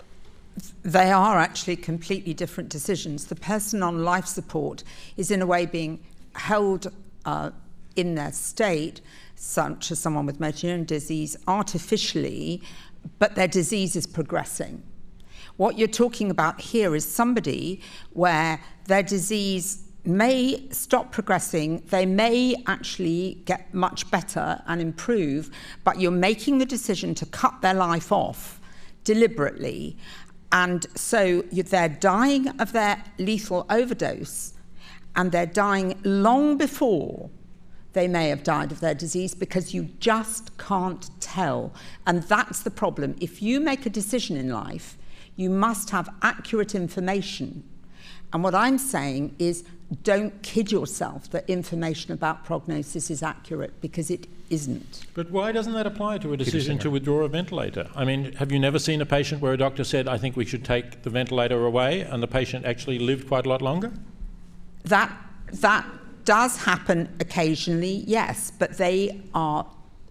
They are actually completely different decisions. The person on life support is in a way being held uh, in their state, such as someone with motor neuron disease, artificially, but their disease is progressing. What you're talking about here is somebody where their disease may stop progressing, they may actually get much better and improve, but you're making the decision to cut their life off deliberately. And so they're dying of their lethal overdose, and they're dying long before they may have died of their disease, because you just can't tell. And that's the problem. If you make a decision in life, you must have accurate information. And what I'm saying is, don't kid yourself that information about prognosis is accurate, because it isn't. But why doesn't that apply to a decision to withdraw a ventilator? I mean, have you never seen a patient where a doctor said, I think we should take the ventilator away, and the patient actually lived quite a lot longer? That, that does happen occasionally, yes, but they are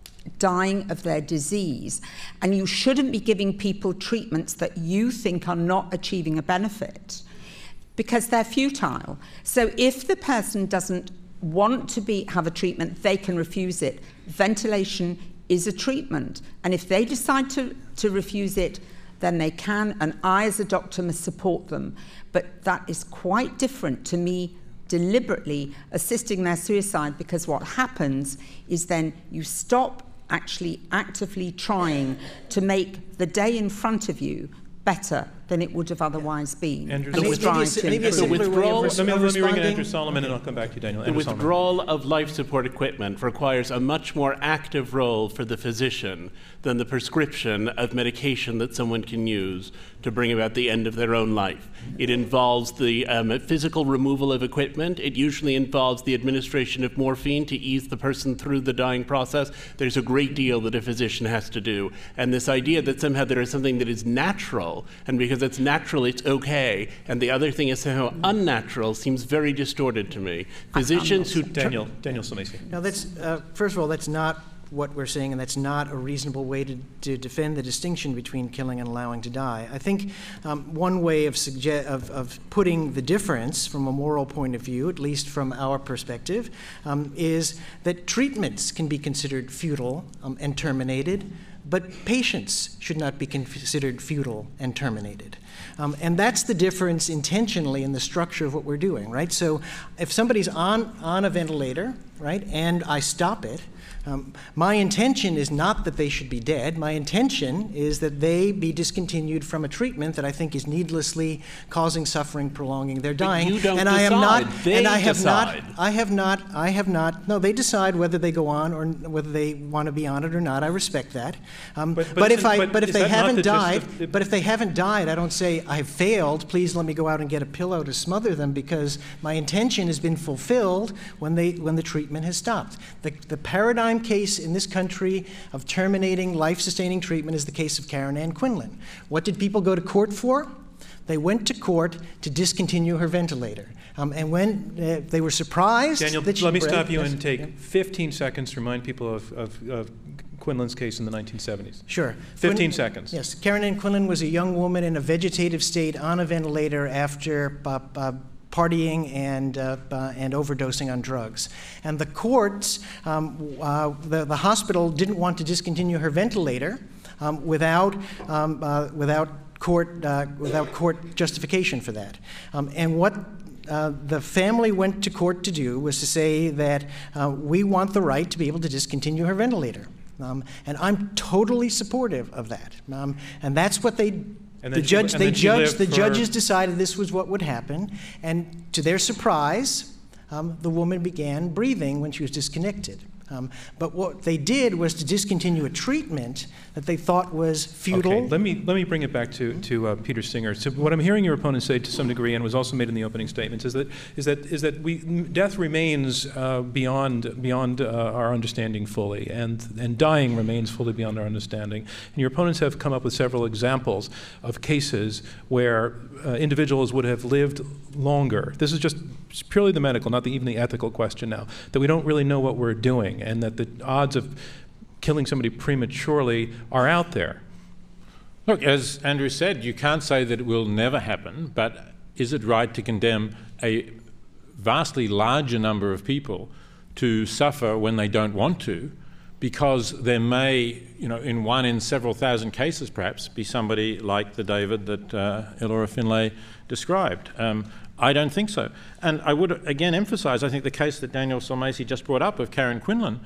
dying of their disease. And you shouldn't be giving people treatments that you think are not achieving a benefit, because they're futile. So if the person doesn't want to be have a treatment, they can refuse it. Ventilation is a treatment. And if they decide to, to refuse it, then they can, and I as a doctor must support them. But that is quite different to me deliberately assisting their suicide, because what happens is then you stop actually actively trying to make the day in front of you better than it would have otherwise been. Andrew, And so it's maybe trying a- to maybe a improve. simpler way of withdrawal- res- Let me, of let me ring in responding. Andrew Solomon, and I'll come back to you, Daniel. The Andrew Solomon. withdrawal of life support equipment requires a much more active role for the physician than the prescription of medication that someone can use to bring about the end of their own life. It involves the um, physical removal of equipment. It usually involves the administration of morphine to ease the person through the dying process. There's a great deal that a physician has to do. And this idea that somehow there is something that is natural, and because it's natural, it's okay, and the other thing is somehow unnatural, seems very distorted to me. Physicians who... Daniel, Daniel Sulmasy. Now, that's, uh, first of all, that's not what we're saying, and that's not a reasonable way to, to defend the distinction between killing and allowing to die. I think um, one way of, suggest, of, of putting the difference from a moral point of view, at least from our perspective, um, is that treatments can be considered futile um, and terminated, but patients should not be considered futile and terminated. Um, and that's the difference intentionally in the structure of what we're doing, right? So if somebody's on, on a ventilator, right, and I stop it, Um, my intention is not that they should be dead. My intention is that they be discontinued from a treatment that I think is needlessly causing suffering, prolonging their dying. But you don't and decide. I am not. They and I have decide. not. I have not. I have not. No, they decide whether they go on or whether they want to be on it or not. I respect that. Um, But- but, but if isn't- I. but But if is they that not haven't the gist died. of the- But if they haven't died, I don't say I have failed. Please let me go out and get a pillow to smother them, because my intention has been fulfilled when they when the treatment has stopped. The the paradigm case in this country of terminating life-sustaining treatment is the case of Karen Ann Quinlan. What did people go to court for? They went to court to discontinue her ventilator. Um, and when uh, they were surprised Daniel, that she let me break- stop you Yes, and take yeah. fifteen seconds to remind people of, of, of Quinlan's case in the nineteen seventies. Sure. fifteen Quin- seconds. Yes. Karen Ann Quinlan was a young woman in a vegetative state on a ventilator after uh, uh, partying and, uh, uh, and overdosing on drugs. And the courts, um, uh, the, the hospital didn't want to discontinue her ventilator um, without, um, uh, without, court, uh, without court justification for that. Um, and what Uh, the family went to court to do was to say that uh, we want the right to be able to discontinue her ventilator. Um, and I'm totally supportive of that. Um, and that's what they, And the then she- judge, and they then she judged, lived the for- judges decided this was what would happen. And to their surprise, um, the woman began breathing when she was disconnected. Um, but what they did was to discontinue a treatment that they thought was futile. Okay, let me let me bring it back to to uh, Peter Singer. So what I'm hearing your opponent say to some degree, and was also made in the opening statements, is that is that is that we death remains uh, beyond beyond uh, our understanding fully, and and dying remains fully beyond our understanding. And your opponents have come up with several examples of cases where uh, individuals would have lived longer. This is just purely the medical, not the, even the ethical question now. That we don't really know what we're doing, and that the odds of killing somebody prematurely are out there. Look, as Andrew said, you can't say that it will never happen, but is it right to condemn a vastly larger number of people to suffer when they don't want to, because there may, you know, in one in several thousand cases perhaps, be somebody like the David that uh, Elora Finlay described? Um, I don't think so. And I would again emphasise, I think the case that Daniel Sulmasy just brought up of Karen Quinlan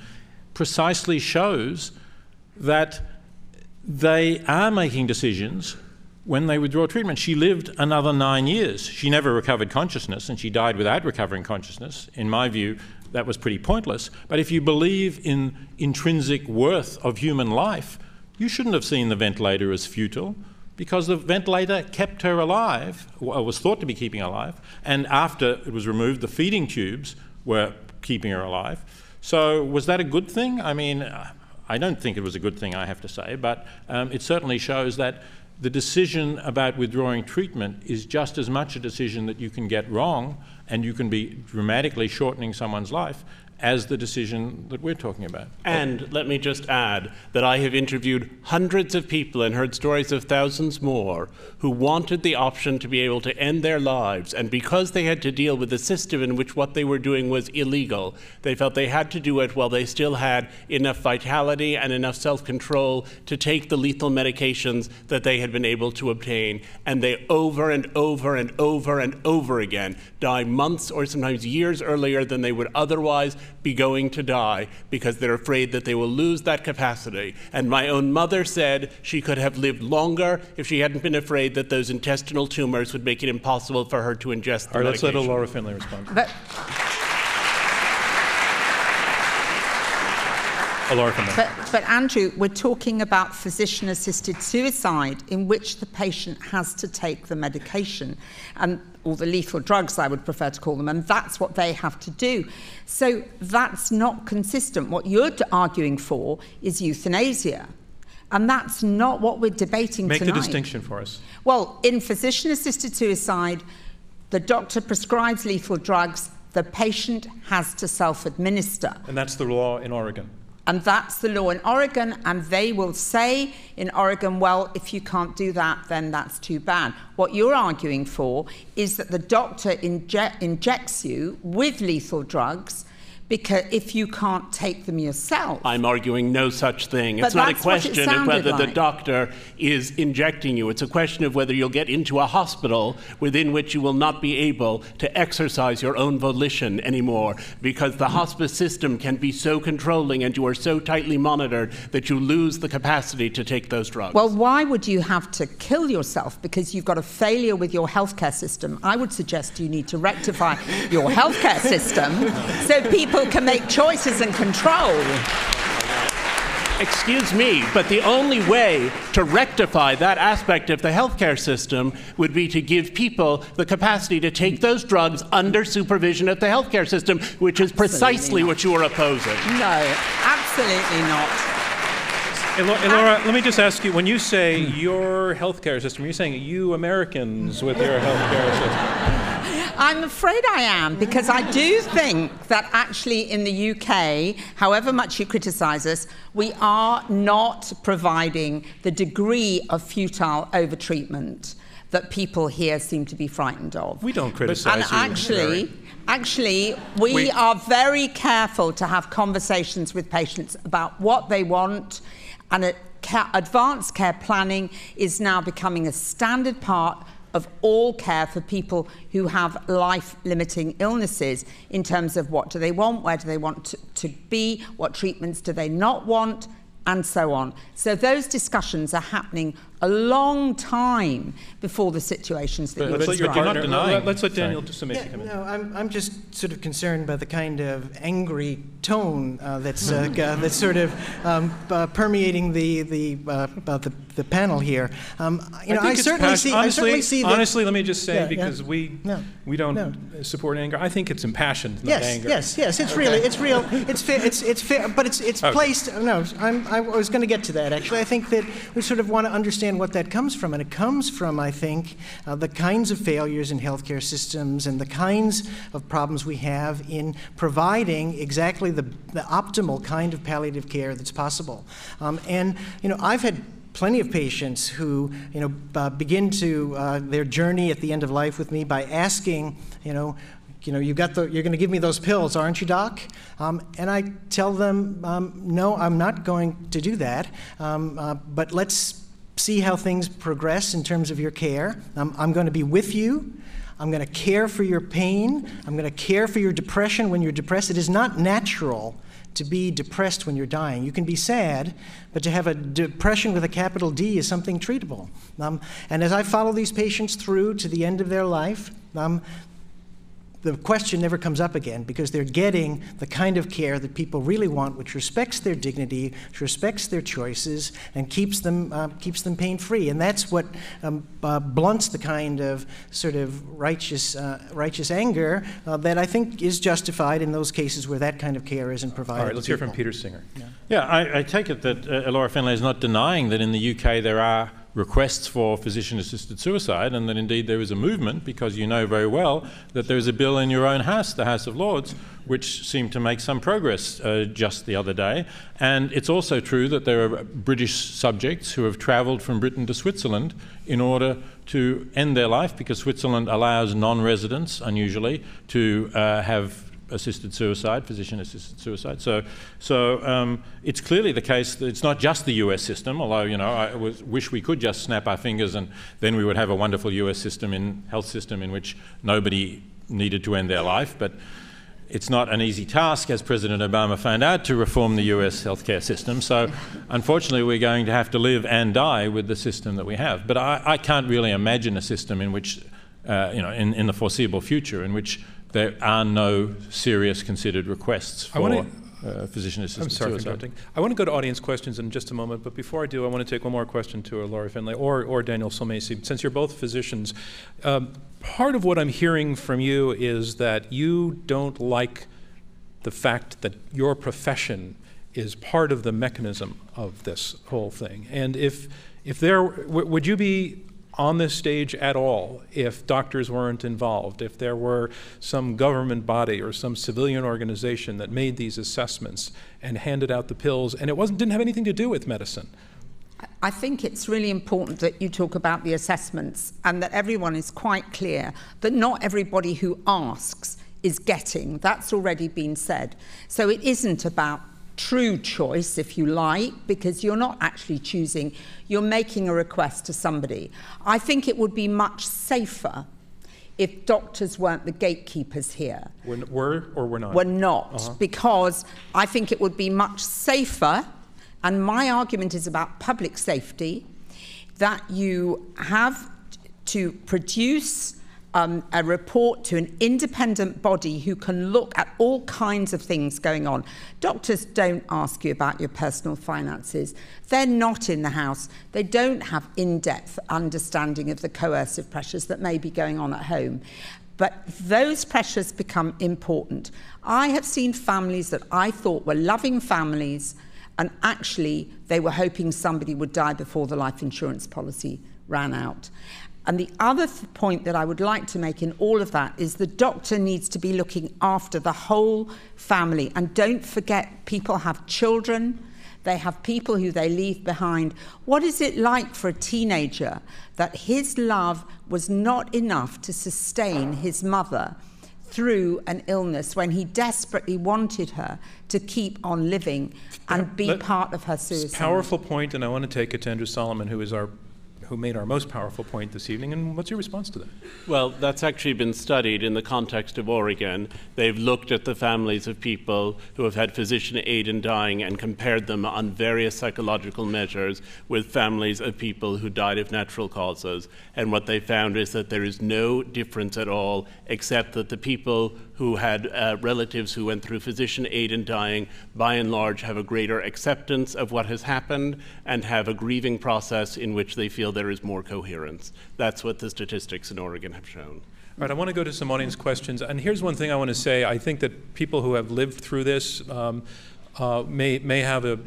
precisely shows that they are making decisions when they withdraw treatment, she lived another nine years. She never recovered consciousness, and she died without recovering consciousness. In my view, that was pretty pointless. But if you believe in intrinsic worth of human life, you shouldn't have seen the ventilator as futile, because the ventilator kept her alive, or was thought to be keeping her alive, and after it was removed, the feeding tubes were keeping her alive. So was that a good thing? I mean, I don't think it was a good thing, I have to say, but um, it certainly shows that the decision about withdrawing treatment is just as much a decision that you can get wrong, and you can be dramatically shortening someone's life, as the decision that we're talking about. And let me just add that I have interviewed hundreds of people and heard stories of thousands more who wanted the option to be able to end their lives, and because they had to deal with a system in which what they were doing was illegal, they felt they had to do it while they still had enough vitality and enough self-control to take the lethal medications that they had been able to obtain, and they over and over and over and over again die months or sometimes years earlier than they would otherwise be going to die, because they're afraid that they will lose that capacity. And my own mother said she could have lived longer if she hadn't been afraid that those intestinal tumors would make it impossible for her to ingest the All right, let's medication. let Laura Finlay respond. But, Oh, Laura Finlay. but, but Andrew, we're talking about physician-assisted suicide, in which the patient has to take the medication, and or the lethal drugs, I would prefer to call them, and that's what they have to do. So that's not consistent. What you're arguing for is euthanasia, and that's not what we're debating Make tonight. the distinction for us. Well, in physician-assisted suicide, the doctor prescribes lethal drugs, the patient has to self-administer. And that's the law in Oregon. And that's the law in Oregon, and they will say in Oregon, well, if you can't do that, then that's too bad. What you're arguing for is that the doctor inje- injects you with lethal drugs, because if you can't take them yourself. I'm arguing no such thing. But It's not a that's what it question of sounded whether the like. doctor is injecting you. It's a question of whether you'll get into a hospital within which you will not be able to exercise your own volition anymore, because the hospice system can be so controlling and you are so tightly monitored that you lose the capacity to take those drugs. Well, why would you have to kill yourself because you've got a failure with your healthcare system? I would suggest you need to rectify your healthcare system so people can make choices and control. Excuse me, but the only way to rectify that aspect of the healthcare system would be to give people the capacity to take those drugs under supervision of the healthcare system, which is precisely what you are opposing. No, absolutely not. Laura, let me just ask you, when you say your healthcare system, you're saying you Americans with your healthcare system. I'm afraid I am, because I do think that actually in the U K, however much you criticise us, we are not providing the degree of futile overtreatment that people here seem to be frightened of. We don't criticise And you. actually, actually, we, we are very careful to have conversations with patients about what they want, and a ca- advanced care planning is now becoming a standard part of all care for people who have life-limiting illnesses, in terms of what do they want, where do they want to, to be, what treatments do they not want, and so on. So those discussions are happening a long time before the situations that But you let's let your described. partner, denying. let- let's let Sorry. Daniel Sumeisi Yeah, come in. no, I'm, I'm just sort of concerned by the kind of angry tone uh, that's uh, g- that's sort of um, uh, permeating the the, uh, uh, the the panel here. Um, you know, think I it's certainly passion- see. Honestly, I certainly see that. honestly, let me just say, Yeah, yeah. because we No, we don't no. support anger. I think it's impassioned, not Yes, anger. yes, yes. It's really, it's real. It's fair. It's it's fair, but it's it's Okay. placed. No, I'm, I was going to get to that. Actually, I think that we sort of want to understand what that comes from, and it comes from, I think, uh, the kinds of failures in healthcare systems and the kinds of problems we have in providing exactly the the optimal kind of palliative care that's possible. Um, and you know, I've had plenty of patients who, you know, uh, begin to uh, their journey at the end of life with me by asking, you know, you know, you got the, you're going to give me those pills, aren't you, doc? Um, and I tell them, um, no, I'm not going to do that. Um, uh, but let's see how things progress in terms of your care. Um, I'm going to be with you. I'm going to care for your pain. I'm going to care for your depression when you're depressed. It is not natural to be depressed when you're dying. You can be sad, but to have a depression with a capital D is something treatable. Um, and as I follow these patients through to the end of their life, um, the question never comes up again because they're getting the kind of care that people really want, which respects their dignity, which respects their choices, and keeps them uh, keeps them pain-free. And that's what um, uh, blunts the kind of sort of righteous uh, righteous anger uh, that I think is justified in those cases where that kind of care isn't provided. All right, let's hear people. from Peter Singer. Yeah, yeah I, I take it that uh, Laura Fenley is not denying that in the U K there are requests for physician-assisted suicide, and that indeed there is a movement, because you know very well that there is a bill in your own House, the House of Lords, which seemed to make some progress uh, just the other day. And it's also true that there are British subjects who have travelled from Britain to Switzerland in order to end their life, because Switzerland allows non-residents, unusually, to uh, have assisted suicide, physician-assisted suicide. So, so um, it's clearly the case that it's not just the U S system, although, you know, I was, wish we could just snap our fingers and then we would have a wonderful U S system, in health system in which nobody needed to end their life. But it's not an easy task, as President Obama found out, to reform the U S healthcare system. So, unfortunately, we're going to have to live and die with the system that we have. But I, I can't really imagine a system in which, uh, you know, in, in the foreseeable future, in which there are no serious considered requests for wanna, uh, physician-assisted I'm sorry suicide. for interrupting. I want to go to audience questions in just a moment, but before I do, I want to take one more question to Laura Fenley or, or Daniel Sulmasy. Since you're both physicians, um, part of what I'm hearing from you is that you don't like the fact that your profession is part of the mechanism of this whole thing. And if, if there, w- would you be on this stage at all if doctors weren't involved, if there were some government body or some civilian organization that made these assessments and handed out the pills, and it wasn't didn't have anything to do with medicine? I think it's really important that you talk about the assessments and that everyone is quite clear that not everybody who asks is getting. That's already been said. So it isn't about true choice, if you like, because you're not actually choosing, you're making a request to somebody. I think it would be much safer if doctors weren't the gatekeepers here. We're, were or were not? Were not, uh-huh. because I think it would be much safer, and my argument is about public safety, that you have to produce Um, a report to an independent body who can look at all kinds of things going on. Doctors don't ask you about your personal finances. They're not in the house. They don't have in-depth understanding of the coercive pressures that may be going on at home. But those pressures become important. I have seen families that I thought were loving families, and actually they were hoping somebody would die before the life insurance policy ran out. And the other th- point that I would like to make in all of that is the doctor needs to be looking after the whole family. And don't forget, people have children, they have people who they leave behind. What is it like for a teenager that his love was not enough to sustain his mother through an illness when he desperately wanted her to keep on living and be Let, part of her suicide? It's a powerful point, and I want to take it to Andrew Solomon, who is our who made our most powerful point this evening. And what's your response to that? Well, that's actually been studied in the context of Oregon. They've looked at the families of people who have had physician aid in dying and compared them on various psychological measures with families of people who died of natural causes. And what they found is that there is no difference at all, except that the people who had uh, relatives who went through physician aid in dying, by and large, have a greater acceptance of what has happened and have a grieving process in which they feel there is more coherence. That's what the statistics in Oregon have shown. All right, I want to go to some audience questions. And here's one thing I want to say. I think that people who have lived through this um, uh, may, may have a,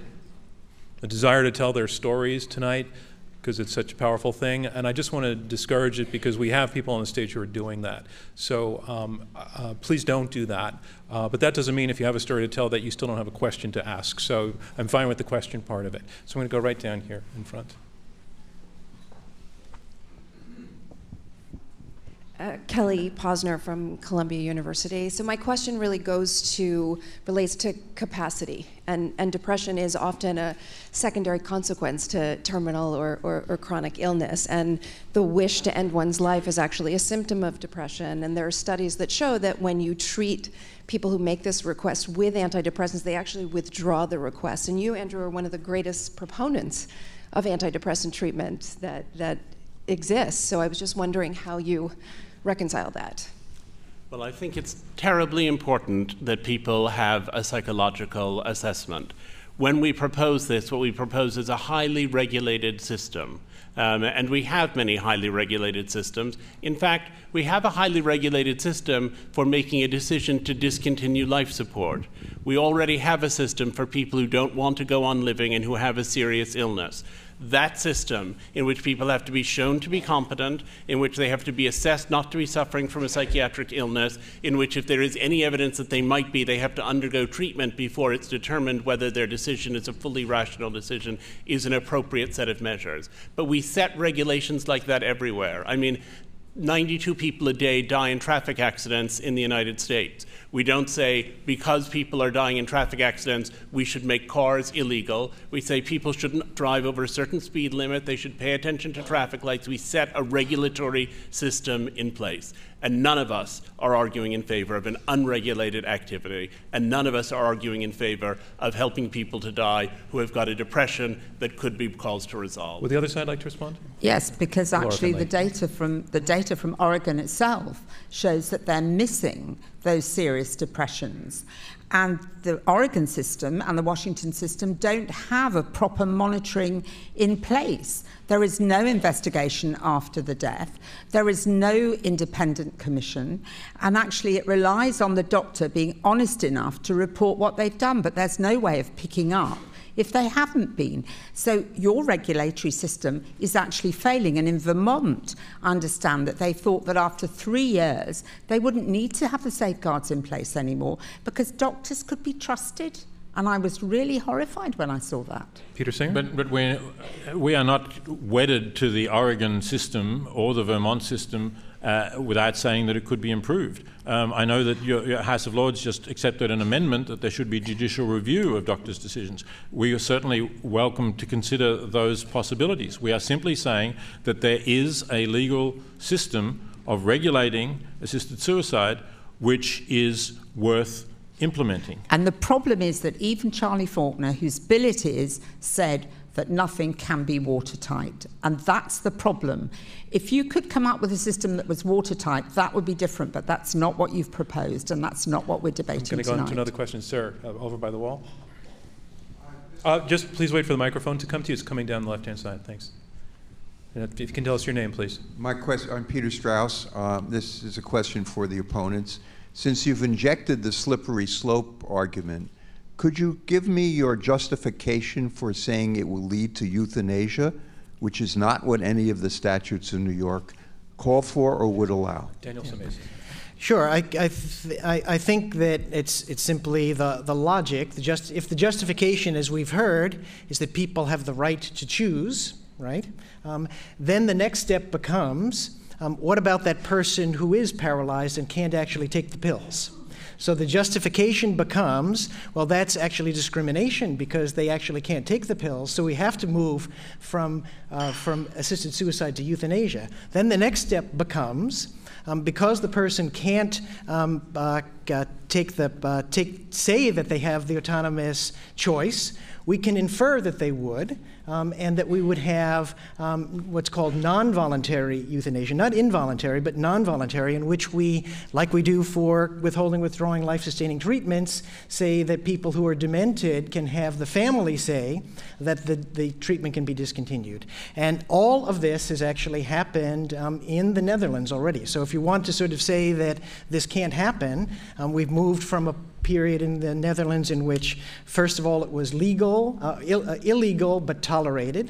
a desire to tell their stories tonight, because it's such a powerful thing, and I just want to discourage it because we have people on the stage who are doing that. So um, uh, please don't do that. Uh, but that doesn't mean if you have a story to tell that you still don't have a question to ask. So I'm fine with the question part of it. So I'm going to go right down here in front. Uh, Kelly Posner from Columbia University. So my question really goes to, relates to capacity. And, and depression is often a secondary consequence to terminal or, or, or chronic illness. And the wish to end one's life is actually a symptom of depression. And there are studies that show that when you treat people who make this request with antidepressants, they actually withdraw the request. And you, Andrew, are one of the greatest proponents of antidepressant treatment that, that exists. So I was just wondering how you reconcile that. Well, I think it's terribly important that people have a psychological assessment. When we propose this, what we propose is a highly regulated system. Um, and we have many highly regulated systems. In fact, we have a highly regulated system for making a decision to discontinue life support. We already have a system for people who don't want to go on living and who have a serious illness. That system, in which people have to be shown to be competent, in which they have to be assessed not to be suffering from a psychiatric illness, in which if there is any evidence that they might be, they have to undergo treatment before it's determined whether their decision is a fully rational decision, is an appropriate set of measures. But we set regulations like that everywhere. I mean, ninety-two people a day die in traffic accidents in the United States. We don't say, because people are dying in traffic accidents, we should make cars illegal. We say people shouldn't drive over a certain speed limit. They should pay attention to traffic lights. We set a regulatory system in place. And none of us are arguing in favor of an unregulated activity, and none of us are arguing in favor of helping people to die who have got a depression that could be caused to resolve. Would the other side like to respond? Yes, because actually the data from the data from Oregon itself shows that they're missing those serious depressions. And the Oregon system and the Washington system don't have a proper monitoring in place. There is no investigation after the death. There is no independent commission. And actually it relies on the doctor being honest enough to report what they've done, but there's no way of picking up if they haven't been. So your regulatory system is actually failing. And in Vermont, I understand that they thought that after three years, they wouldn't need to have the safeguards in place anymore because doctors could be trusted. And I was really horrified when I saw that. Peter Singer? But, but we, we are not wedded to the Oregon system or the Vermont system uh, without saying that it could be improved. Um, I know that your, your House of Lords just accepted an amendment that there should be judicial review of doctors' decisions. We are certainly welcome to consider those possibilities. We are simply saying that there is a legal system of regulating assisted suicide which is worth implementing. And the problem is that even Charlie Faulkner, whose bill it is, said that nothing can be watertight. And that's the problem. If you could come up with a system that was watertight, that would be different, but that's not what you've proposed, and that's not what we're debating tonight. I'm going to go on to another question. Sir, uh, over by the wall. Uh, just please wait for the microphone to come to you. It's coming down the left-hand side. Thanks. And if you can tell us your name, please. My question, I'm Peter Strauss. Uh, this is a question for the opponents. Since you've injected the slippery slope argument, could you give me your justification for saying it will lead to euthanasia, which is not what any of the statutes in New York call for or would allow? Daniel Summesi. Sure, I, I, th I, I think that it's, it's simply the, the logic. The just, if the justification, as we've heard, is that people have the right to choose, right, um, then the next step becomes, Um, what about that person who is paralyzed and can't actually take the pills? So the justification becomes, well, that's actually discrimination because they actually can't take the pills, so we have to move from, uh, from assisted suicide to euthanasia. Then the next step becomes, um, because the person can't um, uh, uh, take the, uh, take, say that they have the autonomous choice, we can infer that they would, um, and that we would have um, what's called non-voluntary euthanasia, not involuntary, but non-voluntary, in which we, like we do for withholding, withdrawing, life-sustaining treatments, say that people who are demented can have the family say that the, the treatment can be discontinued. And all of this has actually happened um, in the Netherlands already. So if you want to sort of say that this can't happen, um, we've moved from a period in the Netherlands in which, first of all, it was legal, uh, Ill, uh, illegal but tolerated.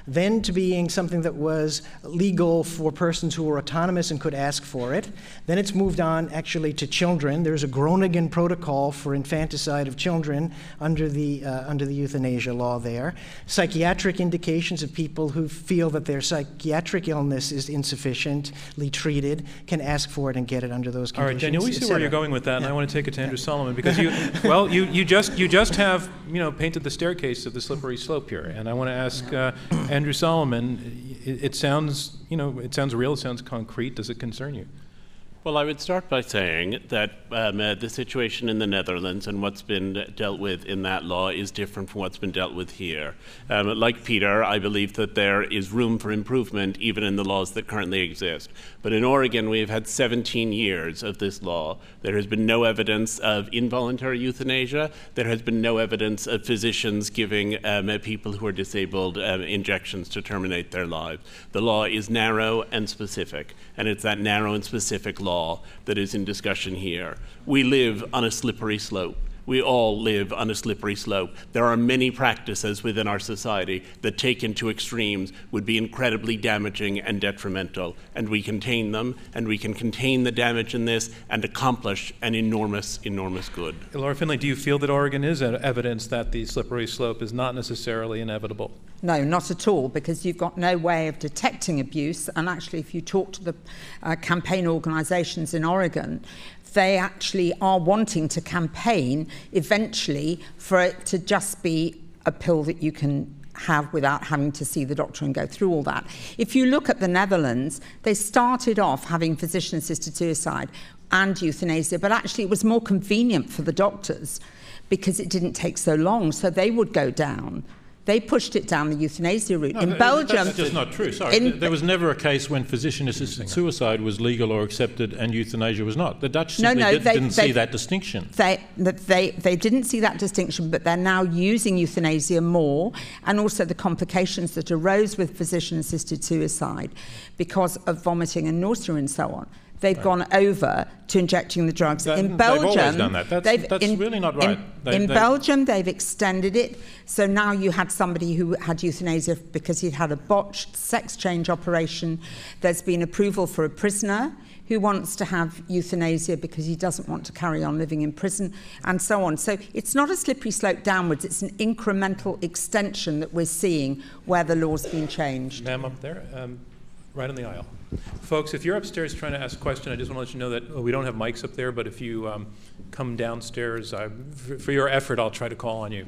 then to being something that was legal for persons who were autonomous and could ask for it. Then it's moved on actually to children. There's a Groningen protocol for infanticide of children under the, uh, under the euthanasia law there. Psychiatric indications of people who feel that their psychiatric illness is insufficiently treated can ask for it and get it under those conditions. All right, Daniel, we see where you're going with that, yeah. and I want to take it to Andrew yeah. Solomon, because you, well, you, you just you just have you know painted the staircase of the slippery slope here, and I want to ask uh, Andrew Solomon. It, it sounds you know it sounds real, it sounds concrete. Does it concern you? Well, I would start by saying that um, uh, the situation in the Netherlands and what's been dealt with in that law is different from what's been dealt with here. Um, like Peter, I believe that there is room for improvement even in the laws that currently exist. But in Oregon, we have had seventeen years of this law. There has been no evidence of involuntary euthanasia. There has been no evidence of physicians giving um, uh, people who are disabled um, injections to terminate their lives. The law is narrow and specific, and it's that narrow and specific law that is in discussion here. We live on a slippery slope. We all live on a slippery slope. There are many practices within our society that, taken to extremes, would be incredibly damaging and detrimental, and we contain them, and we can contain the damage in this and accomplish an enormous, enormous good. Laura Finley, do you feel that Oregon is evidence that the slippery slope is not necessarily inevitable? No, not at all, because you've got no way of detecting abuse. And actually, if you talk to the uh, campaign organisations in Oregon, they actually are wanting to campaign eventually for it to just be a pill that you can have without having to see the doctor and go through all that. If you look at the Netherlands, they started off having physician-assisted suicide and euthanasia, but actually it was more convenient for the doctors because it didn't take so long, so they would go down. They pushed it down the euthanasia route. No, in that, Belgium... That's just not true. Sorry. In, there was never a case when physician-assisted suicide was legal or accepted and euthanasia was not. The Dutch simply no, no, did, they, didn't they, see that distinction. They, they, they didn't see that distinction, but they're now using euthanasia more, and also the complications that arose with physician-assisted suicide because of vomiting and nausea and so on. They've right. gone over to injecting the drugs. That, in Belgium, they've always done that. That's, that's in, really not right. In, they, in they, Belgium, they've extended it. So now you had somebody who had euthanasia because he'd had a botched sex change operation. There's been approval for a prisoner who wants to have euthanasia because he doesn't want to carry on living in prison, and so on. So it's not a slippery slope downwards, it's an incremental extension that we're seeing where the law's been changed. Ma'am, up there, um, right on the aisle. Folks, if you're upstairs trying to ask a question, I just want to let you know that well, we don't have mics up there, but if you um, come downstairs, I, for, for your effort, I'll try to call on you.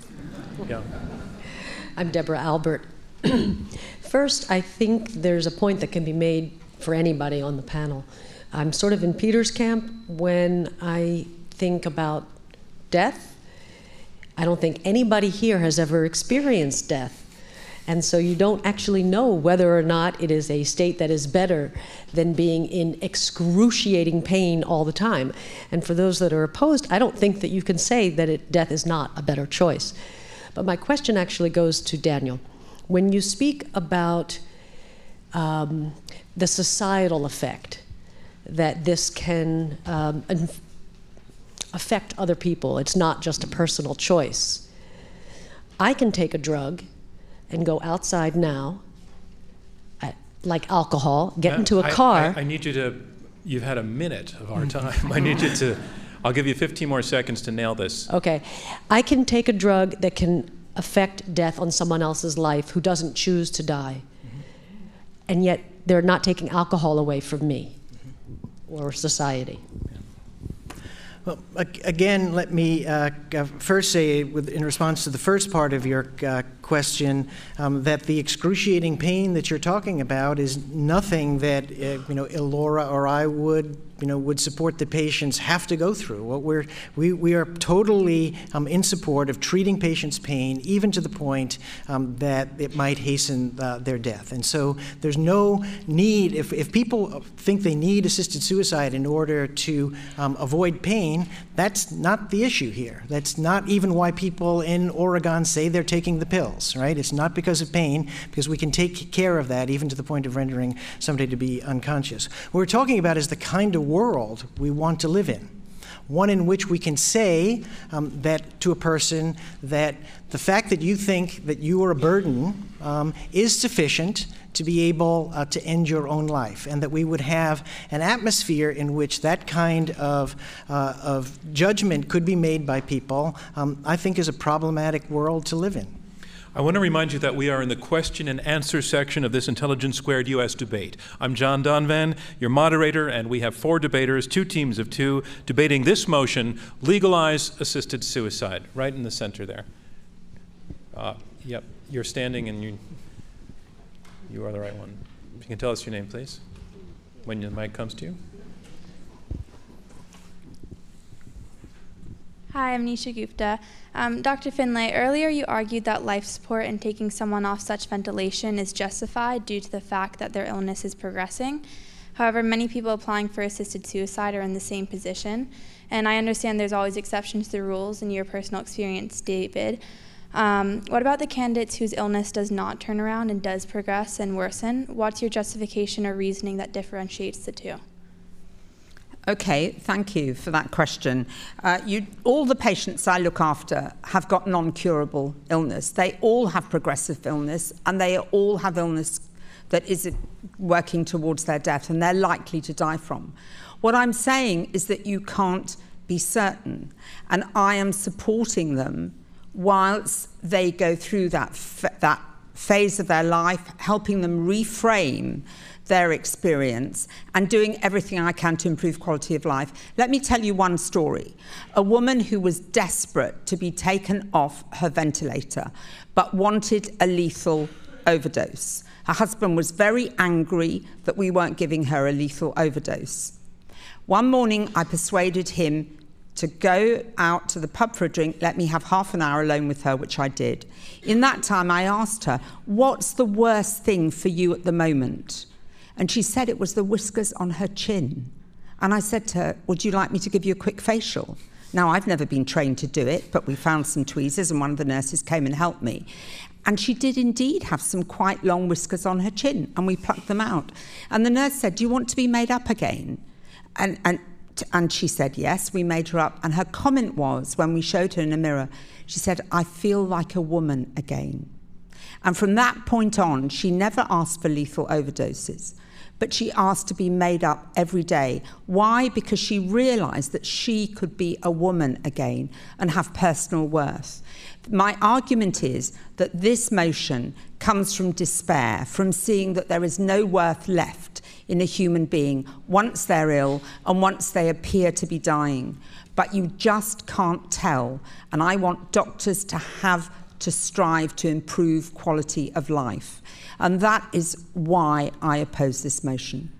Yeah. I'm Deborah Albert. First, I think there's a point that can be made for anybody on the panel. I'm sort of in Peter's camp when I think about death. I don't think anybody here has ever experienced death. And so you don't actually know whether or not it is a state that is better than being in excruciating pain all the time. And for those that are opposed, I don't think that you can say that it, death is not a better choice. But my question actually goes to Daniel. When you speak about um, the societal effect that this can um, affect other people, it's not just a personal choice. I can take a drug and go outside now, I, like alcohol, get into a I, car. I, I need you to, you've had a minute of our time. I need you to, I'll give you fifteen more seconds to nail this. Okay. I can take a drug that can affect death on someone else's life who doesn't choose to die. Mm-hmm. And yet they're not taking alcohol away from me mm-hmm. or society. Well, again, let me uh, first say, with, in response to the first part of your uh, question, um, that the excruciating pain that you're talking about is nothing that uh, you know, Laura or I would you know would support the patients have to go through. What we're we we are totally um, in support of treating patients' pain, even to the point um, that it might hasten uh, their death. And so there's no need, if if people think they need assisted suicide in order to um, avoid pain, that's not the issue here. That's not even why people in Oregon say they're taking the pills, right? It's not because of pain, because we can take care of that even to the point of rendering somebody to be unconscious. What we're talking about is the kind of world we want to live in. one in which we can say um, that to a person that the fact that you think that you are a burden um, is sufficient to be able uh, to end your own life, and that we would have an atmosphere in which that kind of, uh, of judgment could be made by people, um, I think is a problematic world to live in. I want to remind you that we are in the question and answer section of this Intelligence Squared U S debate. I'm John Donvan, your moderator, and we have four debaters, two teams of two, debating this motion, legalize assisted suicide, right in the center there. Uh, yep, you're standing and you, you are the right one. If you can tell us your name, please, when the mic comes to you. Hi, I'm Nisha Gupta. Um, Doctor Finlay, earlier you argued that life support and taking someone off such ventilation is justified due to the fact that their illness is progressing. However, many people applying for assisted suicide are in the same position, and I understand there's always exceptions to the rules in your personal experience, David. Um, what about the candidates whose illness does not turn around and does progress and worsen? What's your justification or reasoning that differentiates the two? Okay, thank you for that question. Uh, you, all the patients I look after have got non-curable illness. They all have progressive illness, and they all have illness that is working towards their death, and they're likely to die from. What I'm saying is that you can't be certain, and I am supporting them whilst they go through that, that phase of their life, helping them reframe their experience and doing everything I can to improve quality of life. Let me tell you one story. A woman who was desperate to be taken off her ventilator but wanted a lethal overdose. Her husband was very angry that we weren't giving her a lethal overdose. One morning I persuaded him to go out to the pub for a drink, let me have half an hour alone with her, which I did. In that time I asked her, what's the worst thing for you at the moment? And she said it was the whiskers on her chin. And I said to her, would you like me to give you a quick facial? Now, I've never been trained to do it, but we found some tweezers and one of the nurses came and helped me. And she did indeed have some quite long whiskers on her chin, and we plucked them out. And the nurse said, do you want to be made up again? And, and, and she said, yes, we made her up. And her comment was, when we showed her in a mirror, she said, I feel like a woman again. And from that point on, she never asked for lethal overdoses, but she asked to be made up every day. Why? Because she realized that she could be a woman again and have personal worth. My argument is that this motion comes from despair, from seeing that there is no worth left in a human being once they're ill and once they appear to be dying. But you just can't tell, and I want doctors to have to strive to improve quality of life. And that is why I oppose this motion.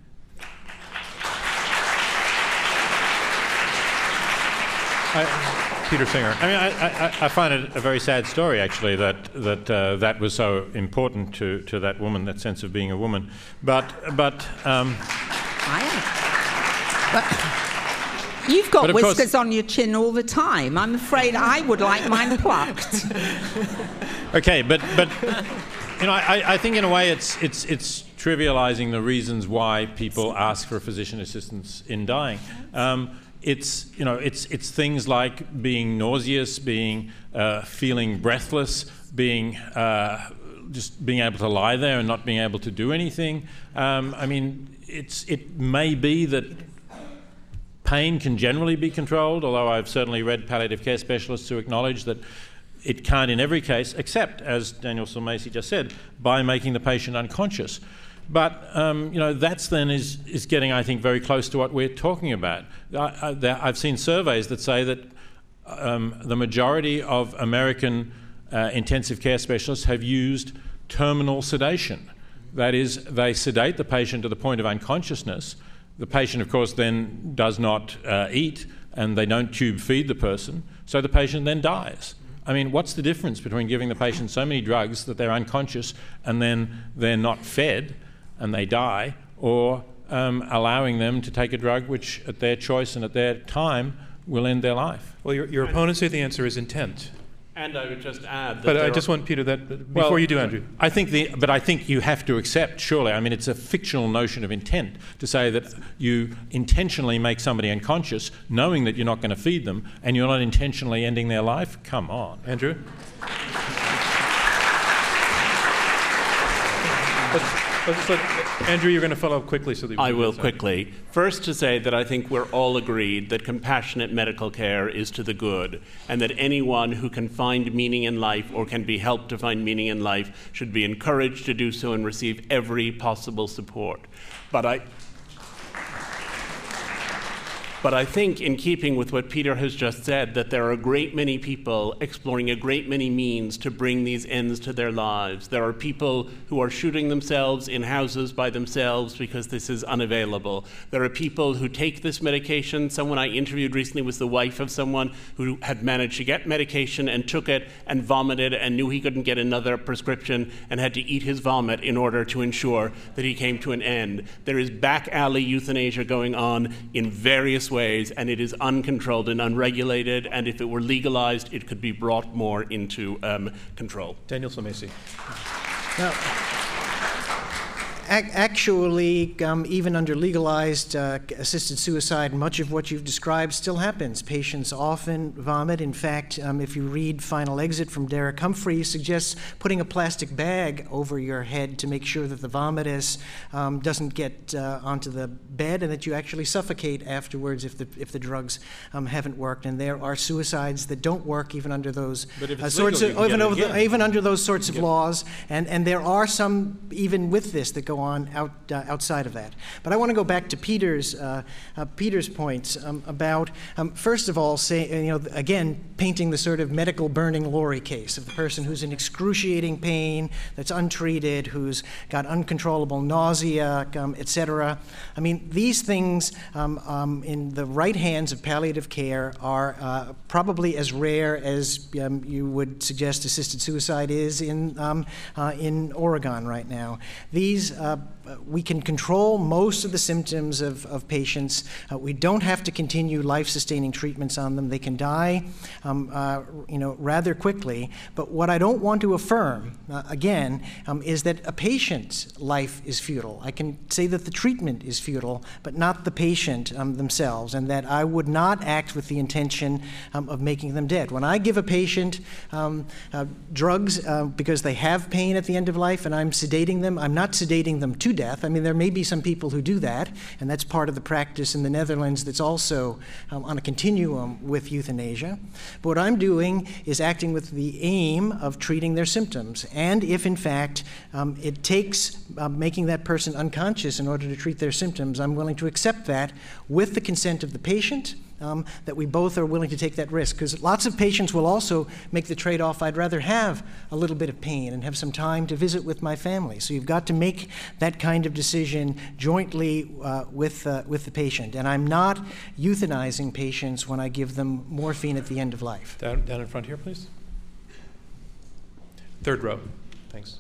I, Peter Singer. I mean, I, I, I find it a very sad story, actually, that that uh, that was so important to, to that woman, that sense of being a woman. But but um, I am. But you've got whiskers course, on your chin all the time. I'm afraid I would like mine plucked. Okay, but but. You know, I, I think in a way it's it's it's trivializing the reasons why people ask for physician assistance in dying. Um, it's you know it's it's things like being nauseous, being uh, feeling breathless, being uh, just being able to lie there and not being able to do anything. Um, I mean, it's it may be that pain can generally be controlled, although I've certainly read palliative care specialists who acknowledge that it can't in every case, except, as Daniel Sulmasy just said, by making the patient unconscious. But um, you know, that's then is, is getting, I think, very close to what we're talking about. I, I, there, I've seen surveys that say that um, the majority of American uh, intensive care specialists have used terminal sedation. That is, they sedate the patient to the point of unconsciousness. The patient, of course, then does not uh, eat, and they don't tube feed the person, so the patient then dies. I mean, what's the difference between giving the patient so many drugs that they're unconscious and then they're not fed and they die, or um, allowing them to take a drug which, at their choice and at their time, will end their life? Well, your, your opponents say the answer is intent. And I would just add that But I there just are- want Peter that before Well, you do, Andrew. I think the, but I think you have to accept, surely, I mean, it's a fictional notion of intent to say that you intentionally make somebody unconscious, knowing that you're not going to feed them, and you're not intentionally ending their life. Come on. Andrew? Let's- let's let- Andrew, you're going to follow up quickly so that we I can will get that. quickly. First, to say that I think we're all agreed that compassionate medical care is to the good, and that anyone who can find meaning in life or can be helped to find meaning in life should be encouraged to do so and receive every possible support. But I But I think, in keeping with what Peter has just said, that there are a great many people exploring a great many means to bring these ends to their lives. There are people who are shooting themselves in houses by themselves because this is unavailable. There are people who take this medication. Someone I interviewed recently was the wife of someone who had managed to get medication and took it and vomited and knew he couldn't get another prescription and had to eat his vomit in order to ensure that he came to an end. There is back alley euthanasia going on in various ways, and it is uncontrolled and unregulated, and if it were legalized, it could be brought more into um, control. Daniel Sulmasy. Now, ac- actually, um, even under legalized uh, assisted suicide, much of what you've described still happens. Patients often vomit. In fact, um, if you read Final Exit from Derek Humphrey, he suggests putting a plastic bag over your head to make sure that the vomitus um, doesn't get uh, onto the bed and that you actually suffocate afterwards if the if the drugs um, haven't worked. And there are suicides that don't work even under those But if uh, it's sorts legal, you of can even, get it over the, again. even under those sorts of laws. And and there are some even with this that go on out uh, outside of that. But I want to go back to Peter's uh, uh, Peter's points um, about um, first of all, say you know again painting the sort of medical burning lorry case of the person who's in excruciating pain, that's untreated, who's got uncontrollable nausea, um, et cetera. I mean, these things um, um, in the right hands of palliative care are uh, probably as rare as um, you would suggest assisted suicide is in um, uh, in Oregon right now. These uh, we can control most of the symptoms of, of patients. Uh, we don't have to continue life-sustaining treatments on them. They can die, um, uh, you know, rather quickly. But what I don't want to affirm, uh, again, um, is that a patient's life is futile. I can say that the treatment is futile, but not the patient um, themselves, and that I would not act with the intention um, of making them dead. When I give a patient um, uh, drugs uh, because they have pain at the end of life and I'm sedating them, I'm not sedating them to death. I mean, there may be some people who do that, and that's part of the practice in the Netherlands that's also um, on a continuum with euthanasia. But what I'm doing is acting with the aim of treating their symptoms. And if, in fact, um, it takes uh, making that person unconscious in order to treat their symptoms, I'm willing to accept that with the consent of the patient, Um, that we both are willing to take that risk. Because lots of patients will also make the trade-off, I'd rather have a little bit of pain and have some time to visit with my family. So you've got to make that kind of decision jointly uh, with, uh, with the patient. And I'm not euthanizing patients when I give them morphine at the end of life. Down, down in front here, please. Third row. Thanks.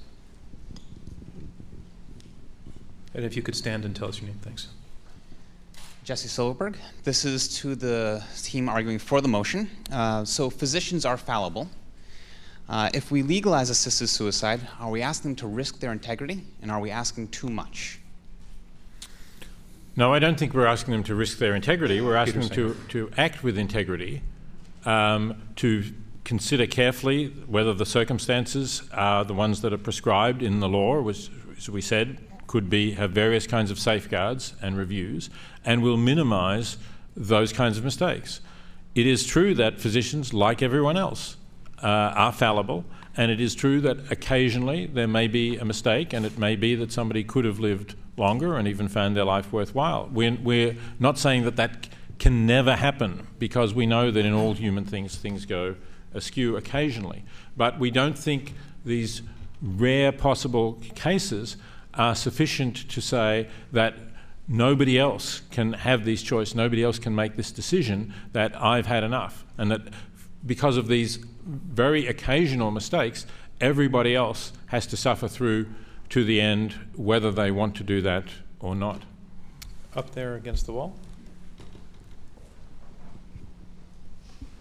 And if you could stand and tell us your name, thanks. Jesse Silverberg. This is to the team arguing for the motion. Uh, so physicians are fallible. Uh, if we legalize assisted suicide, are we asking them to risk their integrity, and are we asking too much? No, I don't think we're asking them to risk their integrity. We're asking them to, to act with integrity, um, to consider carefully whether the circumstances are the ones that are prescribed in the law, which, as we said, could be have various kinds of safeguards and reviews, and will minimize those kinds of mistakes. It is true that physicians, like everyone else, uh, are fallible, and it is true that occasionally there may be a mistake, and it may be that somebody could have lived longer and even found their life worthwhile. We're, we're not saying that that can never happen, because we know that in all human things, things go askew occasionally. But we don't think these rare possible cases are sufficient to say that nobody else can have this choice, nobody else can make this decision, that I've had enough. And that because of these very occasional mistakes, everybody else has to suffer through to the end, whether they want to do that or not. Up there against the wall.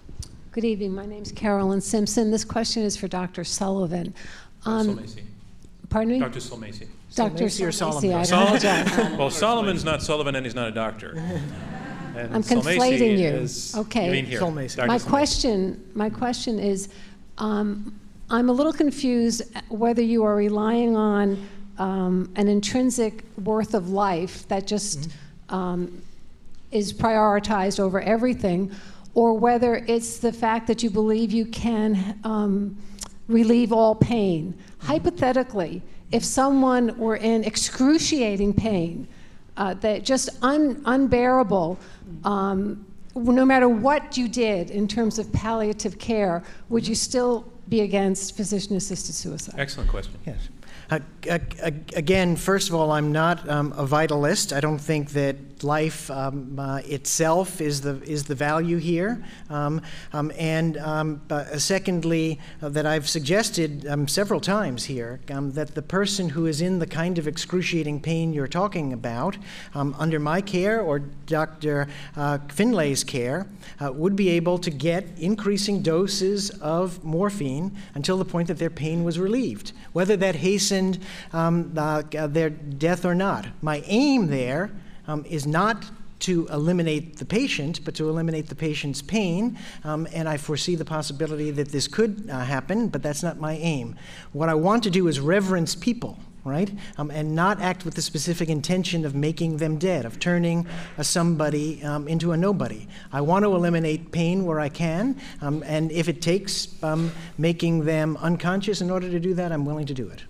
Good evening. My name's Carolyn Simpson. This question is for Doctor Sullivan. Um, Solmacy. Pardon me? Doctor Solmacy. Doctor Solmacy or Solmacy, I Sol- apologize. well, Solomon's not Sullivan and he's not a doctor. And I'm Solmacy conflating you. is- Okay. You mean here. Solmacy. Doctor My Solmacy. question, my question is, um, I'm a little confused whether you are relying on um, an intrinsic worth of life that just Mm-hmm. um, is prioritized over everything, or whether it's the fact that you believe you can um, relieve all pain. Hypothetically, if someone were in excruciating pain, uh, that just un- unbearable, um, no matter what you did in terms of palliative care, would you still be against physician-assisted suicide? Excellent question. Yes. Uh, uh, uh, again, first of all, I'm not um, a vitalist. I don't think that life um, uh, itself is the is the value here. Um, um, and um, uh, secondly, uh, that I've suggested um, several times here um, that the person who is in the kind of excruciating pain you're talking about, um, under my care or Doctor Uh, Finlay's care, uh, would be able to get increasing doses of morphine until the point that their pain was relieved, whether that hastened um, uh, their death or not. My aim there um, is not to eliminate the patient, but to eliminate the patient's pain, um, and I foresee the possibility that this could uh, happen, but that's not my aim. What I want to do is reverence people, right, um, and not act with the specific intention of making them dead, of turning a somebody um, into a nobody. I want to eliminate pain where I can, um, and if it takes um, making them unconscious in order to do that, I'm willing to do it.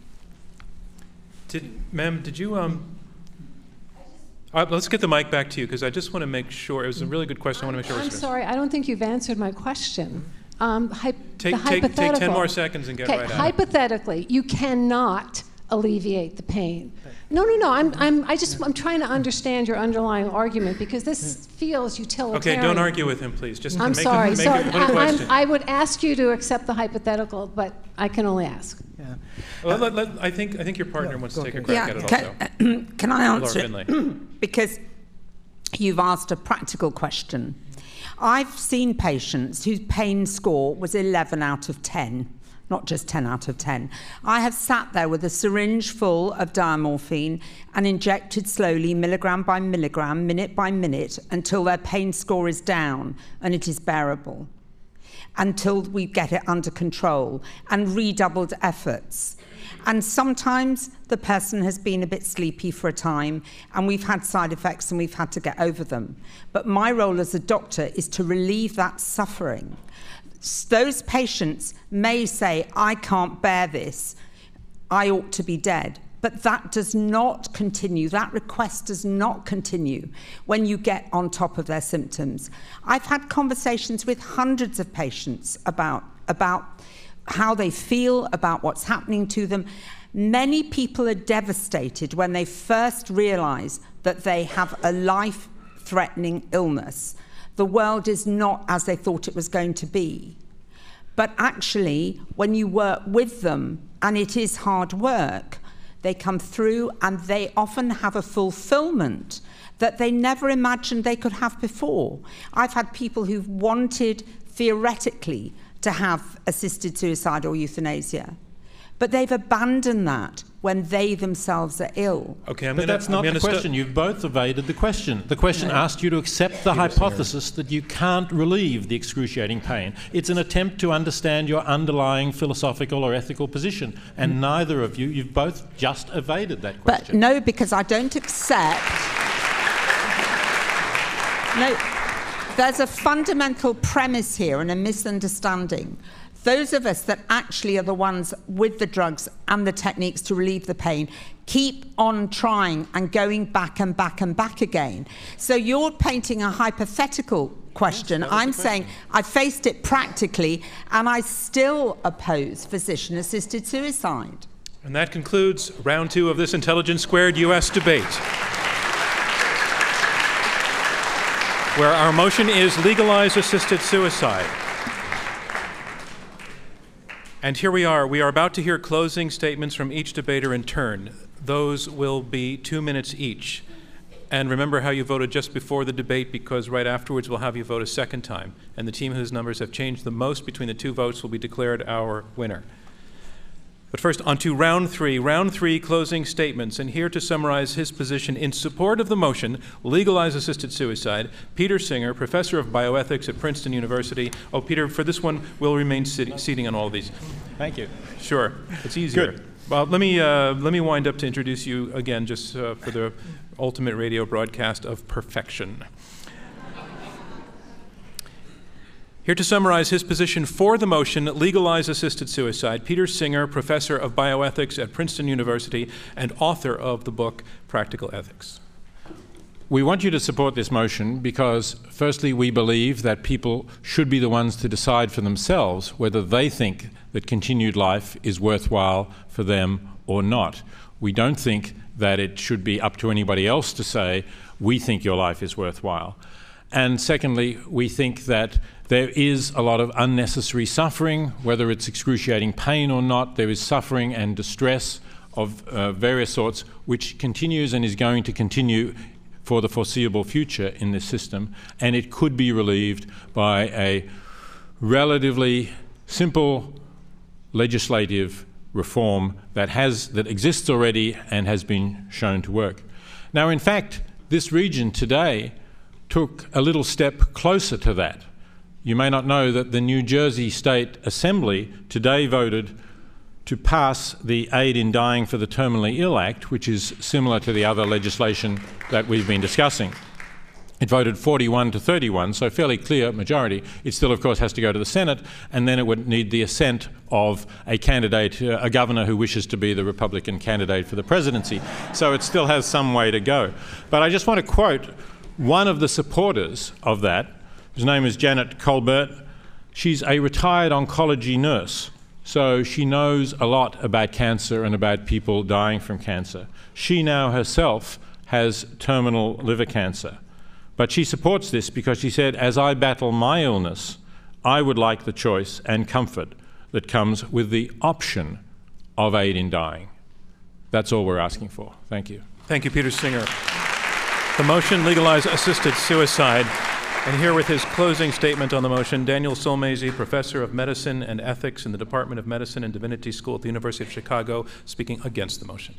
Did, ma'am, did you, um, uh, let's get the mic back to you, because I just want to make sure, it was a really good question, I want to make sure. I'm it's- sorry, I don't think you've answered my question. Um, hy- Take- the take- take ten hypothetical. more seconds and get Okay, right at it. hypothetically, you cannot alleviate the pain. No, no, no. I'm, I'm, I just, I'm trying to understand your underlying argument because this feels utilitarian. Okay, don't argue with him, please. Just I'm make sorry. A, make so a, put a I, question. I'm, I would ask you to accept the hypothetical, but I can only ask. Yeah. Well, let, let, I think I think your partner Go- wants go to take a ahead. crack Yeah, at it can, also. can I Laura answer? Finlay. Because you've asked a practical question. I've seen patients whose pain score was eleven out of ten, not just ten out of ten. I have sat there with a syringe full of diamorphine and injected slowly, milligram by milligram, minute by minute, until their pain score is down and it is bearable, until we get it under control, and redoubled efforts. And sometimes the person has been a bit sleepy for a time, and we've had side effects and we've had to get over them. But my role as a doctor is to relieve that suffering. Those patients may say, I can't bear this, I ought to be dead. But that does not continue, that request does not continue when you get on top of their symptoms. I've had conversations with hundreds of patients about, about how they feel, about what's happening to them. Many people are devastated when they first realize that they have a life-threatening illness. The world is not as they thought it was going to be. But actually, when you work with them, and it is hard work, they come through and they often have a fulfillment that they never imagined they could have before. I've had people who've wanted, theoretically, to have assisted suicide or euthanasia, but they've abandoned that when they themselves are ill. Okay, I'm But gonna, that's not I'm the gonna question. You've both evaded the question. The question No. asked you to accept the hypothesis that you can't relieve the excruciating pain. It's an attempt to understand your underlying philosophical or ethical position, and Hmm. neither of you, you've both just evaded that But question. no, because I don't accept. No, there's a fundamental premise here and a misunderstanding. Those of us that actually are the ones with the drugs and the techniques to relieve the pain keep on trying and going back and back and back again. So you're painting a hypothetical question. Yes, that was I'm the saying question. I faced it practically, and I still oppose physician-assisted suicide. And that concludes round two of this Intelligence Squared U S debate, where our motion is legalize assisted suicide. And here we are. We are about to hear closing statements from each debater in turn. Those will be two minutes each. And remember how you voted just before the debate, because right afterwards we'll have you vote a second time. And the team whose numbers have changed the most between the two votes will be declared our winner. But first, on to round three. Round three, closing statements. And here to summarize his position in support of the motion, legalize assisted suicide, Peter Singer, professor of bioethics at Princeton University. Oh, Peter, for this one, we'll remain sit- seating on all of these. Thank you. Sure, it's easier. Good. Well, let me, uh, let me wind up to introduce you again, just uh, for the ultimate radio broadcast of perfection. Here to summarize his position for the motion, legalize assisted suicide, Peter Singer, professor of bioethics at Princeton University and author of the book Practical Ethics. We want you to support this motion because, firstly, we believe that people should be the ones to decide for themselves whether they think that continued life is worthwhile for them or not. We don't think that it should be up to anybody else to say, we think your life is worthwhile. And secondly, we think that there is a lot of unnecessary suffering, whether it's excruciating pain or not. There is suffering and distress of uh, various sorts, which continues and is going to continue for the foreseeable future in this system, and it could be relieved by a relatively simple legislative reform that has that exists already and has been shown to work. Now, in fact, this region today took a little step closer to that. You may not know that the New Jersey State Assembly today voted to pass the Aid in Dying for the Terminally Ill Act, which is similar to the other legislation that we've been discussing. It voted forty-one to thirty-one, so a fairly clear majority. It still, of course, has to go to the Senate, and then it would need the assent of a candidate, uh, a governor who wishes to be the Republican candidate for the presidency. So it still has some way to go. But I just want to quote one of the supporters of that, whose name is Janet Colbert. She's a retired oncology nurse, so she knows a lot about cancer and about people dying from cancer. She now herself has terminal liver cancer. But she supports this because she said, as I battle my illness, I would like the choice and comfort that comes with the option of aid in dying. That's all we're asking for. Thank you. Thank you, Peter Singer. The motion, legalize assisted suicide. And here with his closing statement on the motion, Daniel Sulmasy, professor of medicine and ethics in the Department of Medicine and Divinity School at the University of Chicago, speaking against the motion.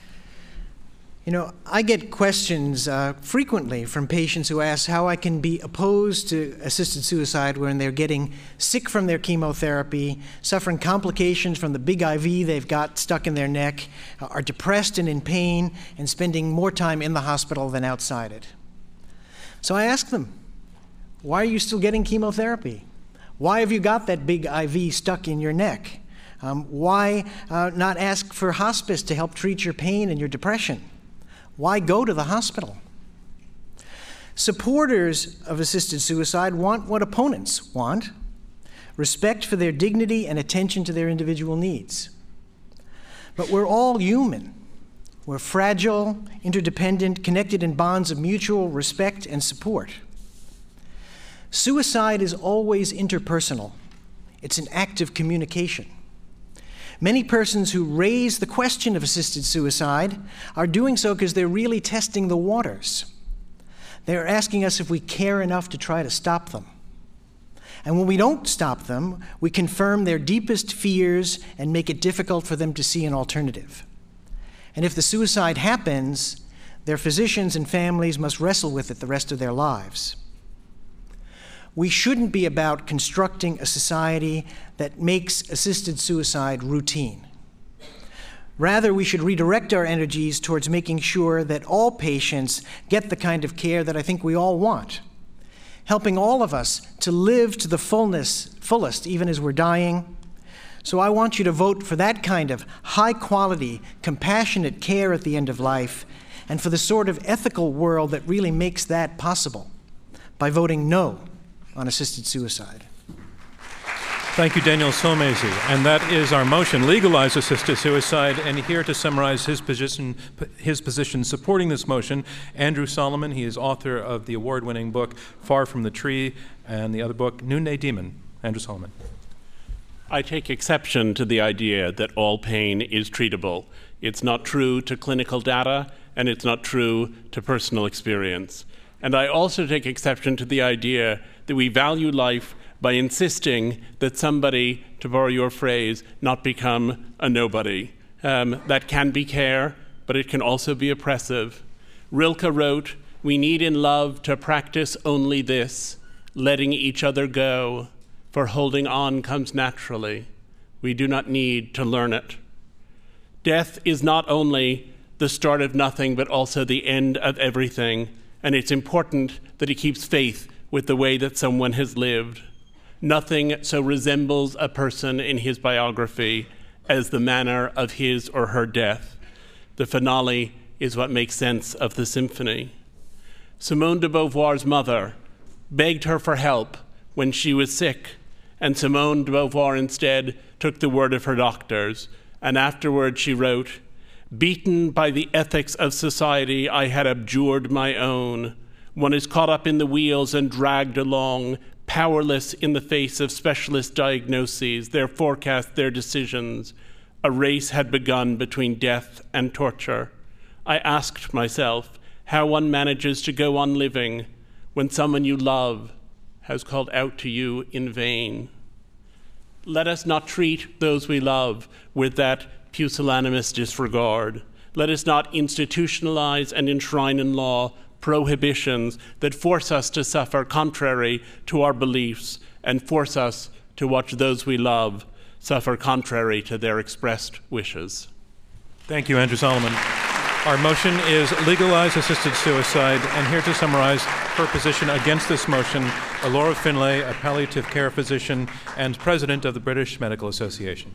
You know, I get questions uh, frequently from patients who ask how I can be opposed to assisted suicide when they're getting sick from their chemotherapy, suffering complications from the big I V they've got stuck in their neck, uh, are depressed and in pain, and spending more time in the hospital than outside it. So I ask them, why are you still getting chemotherapy? Why have you got that big I V stuck in your neck? Um, why uh, not ask for hospice to help treat your pain and your depression? Why go to the hospital? Supporters of assisted suicide want what opponents want: respect for their dignity and attention to their individual needs. But we're all human. We're fragile, interdependent, connected in bonds of mutual respect and support. Suicide is always interpersonal. It's an act of communication. Many persons who raise the question of assisted suicide are doing so because they're really testing the waters. They're asking us if we care enough to try to stop them. And when we don't stop them, we confirm their deepest fears and make it difficult for them to see an alternative. And if the suicide happens, their physicians and families must wrestle with it the rest of their lives. We shouldn't be about constructing a society that makes assisted suicide routine. Rather, we should redirect our energies towards making sure that all patients get the kind of care that I think we all want, helping all of us to live to the fullness, fullest, even as we're dying. So I want you to vote for that kind of high-quality, compassionate care at the end of life, and for the sort of ethical world that really makes that possible, by voting no on assisted suicide. Thank you, Daniel Sulmasy. And that is our motion, legalize assisted suicide. And here to summarize his position, his position supporting this motion, Andrew Solomon. He is author of the award-winning book, Far from the Tree, and the other book, Noonday Demon. Andrew Solomon. I take exception to the idea that all pain is treatable. It's not true to clinical data, and it's not true to personal experience. And I also take exception to the idea that we value life by insisting that somebody, to borrow your phrase, not become a nobody. Um, that can be care, but it can also be oppressive. Rilke wrote, "We need in love to practice only this, letting each other go, for holding on comes naturally. We do not need to learn it." Death is not only the start of nothing, but also the end of everything, and it's important that he keeps faith with the way that someone has lived. Nothing so resembles a person in his biography as the manner of his or her death. The finale is what makes sense of the symphony. Simone de Beauvoir's mother begged her for help when she was sick, and Simone de Beauvoir instead took the word of her doctors, and afterward she wrote, "Beaten by the ethics of society, I had abjured my own. One is caught up in the wheels and dragged along, powerless in the face of specialist diagnoses, their forecasts, their decisions. A race had begun between death and torture. I asked myself how one manages to go on living when someone you love has called out to you in vain." Let us not treat those we love with that pusillanimous disregard. Let us not institutionalize and enshrine in law prohibitions that force us to suffer contrary to our beliefs and force us to watch those we love suffer contrary to their expressed wishes. Thank you, Andrew Solomon. Our motion is legalize assisted suicide, and here to summarize her position against this motion, Laura Finlay, a palliative care physician and president of the British Medical Association.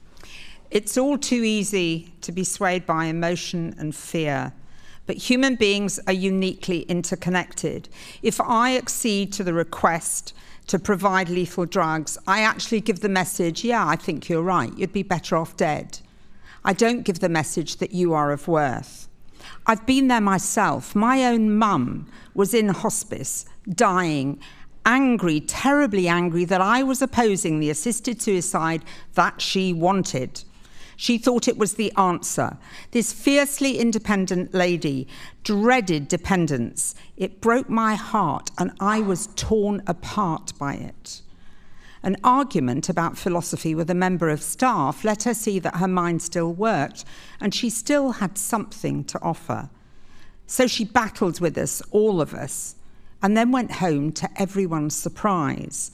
It's all too easy to be swayed by emotion and fear, but human beings are uniquely interconnected. If I accede to the request to provide lethal drugs, I actually give the message, yeah, I think you're right, you'd be better off dead. I don't give the message that you are of worth. I've been there myself. My own mum was in hospice, dying, angry, terribly angry that I was opposing the assisted suicide that she wanted. She thought it was the answer. This fiercely independent lady dreaded dependence. It broke my heart, and I was torn apart by it. An argument about philosophy with a member of staff let her see that her mind still worked, and she still had something to offer. So she battled with us, all of us, and then went home to everyone's surprise.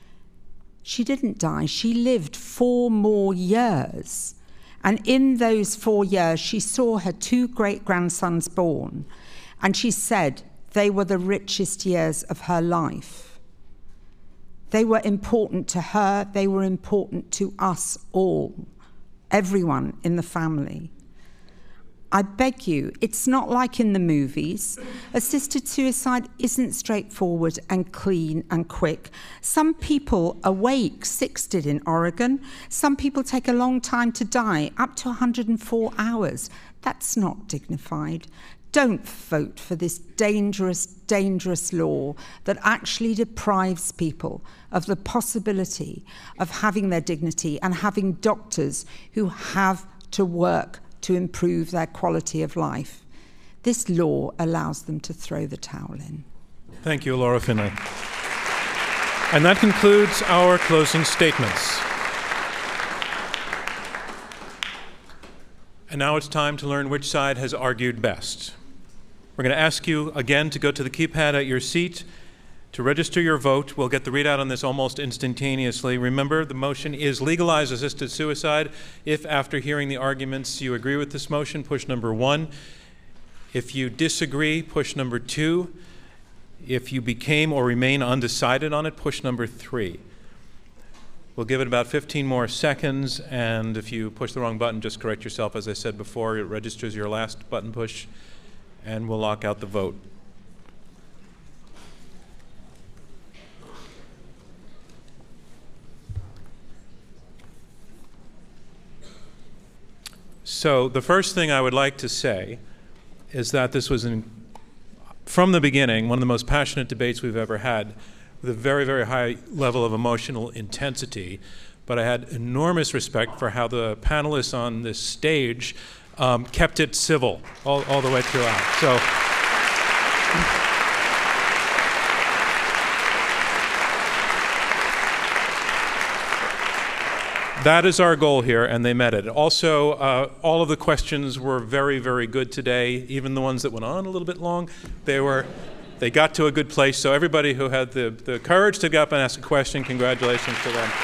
She didn't die. She lived four more years. And in those four years, she saw her two great-grandsons born, and she said they were the richest years of her life. They were important to her, they were important to us all, everyone in the family. I beg you, it's not like in the movies. Assisted suicide isn't straightforward and clean and quick. Some people awake, six did in Oregon. Some people take a long time to die, up to one hundred four hours. That's not dignified. Don't vote for this dangerous, dangerous law that actually deprives people of the possibility of having their dignity and having doctors who have to work to improve their quality of life. This law allows them to throw the towel in. Thank you, Laura Finlay. And that concludes our closing statements. And now it's time to learn which side has argued best. We're going to ask you again to go to the keypad at your seat to register your vote. We'll get the readout on this almost instantaneously. Remember, the motion is legalize assisted suicide. If after hearing the arguments you agree with this motion, push number one. If you disagree, push number two. If you became or remain undecided on it, push number three. We'll give it about fifteen more seconds, and if you push the wrong button, just correct yourself. As I said before, it registers your last button push, and we'll lock out the vote. So the first thing I would like to say is that this was, in, from the beginning, one of the most passionate debates we've ever had, with a very, very high level of emotional intensity. But I had enormous respect for how the panelists on this stage um, kept it civil all, all the way throughout. So. That is our goal here, and they met it. Also, uh, all of the questions were very, very good today. Even the ones that went on a little bit long, they were, they got to a good place. So everybody who had the, the courage to get up and ask a question, congratulations to them.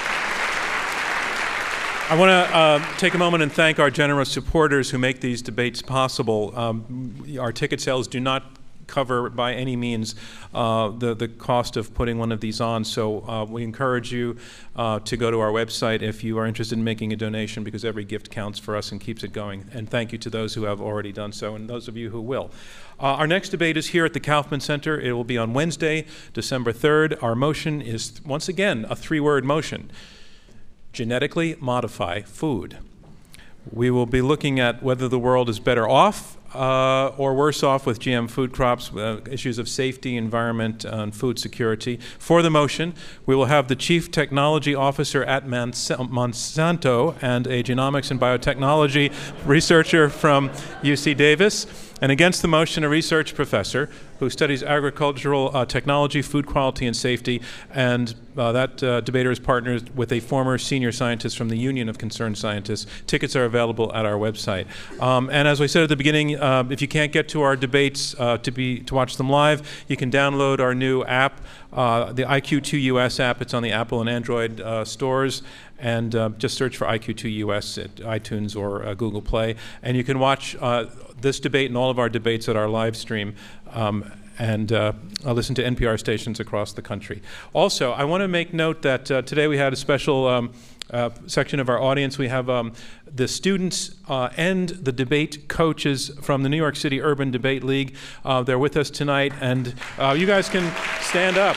I want to uh, take a moment and thank our generous supporters who make these debates possible. Um, our ticket sales do not cover by any means uh, the, the cost of putting one of these on. So uh, we encourage you uh, to go to our website if you are interested in making a donation, because every gift counts for us and keeps it going. And thank you to those who have already done so and those of you who will. Uh, our next debate is here at the Kaufman Center. It will be on Wednesday, December third. Our motion is, once again, a three-word motion: genetically modify food. We will be looking at whether the world is better off Uh, or worse off with G M food crops, uh, issues of safety, environment, uh, and food security. For the motion, we will have the Chief Technology Officer at Monsanto and a genomics and biotechnology researcher from U C Davis. And against the motion, a research professor who studies agricultural uh, technology, food quality, and safety. And uh, that uh, debater is partnered with a former senior scientist from the Union of Concerned Scientists. Tickets are available at our website. Um, and as I said at the beginning, uh, if you can't get to our debates uh, to be to watch them live, you can download our new app, uh, the I Q two U S app. It's on the Apple and Android uh, stores. And uh, just search for I Q two U S at iTunes or uh, Google Play. And you can watch uh, this debate and all of our debates at our live stream um, and uh, listen to N P R stations across the country. Also, I want to make note that uh, today we had a special um, uh, section of our audience. We have um, the students uh, and the debate coaches from the New York City Urban Debate League. Uh, they're with us tonight, and uh, you guys can stand up.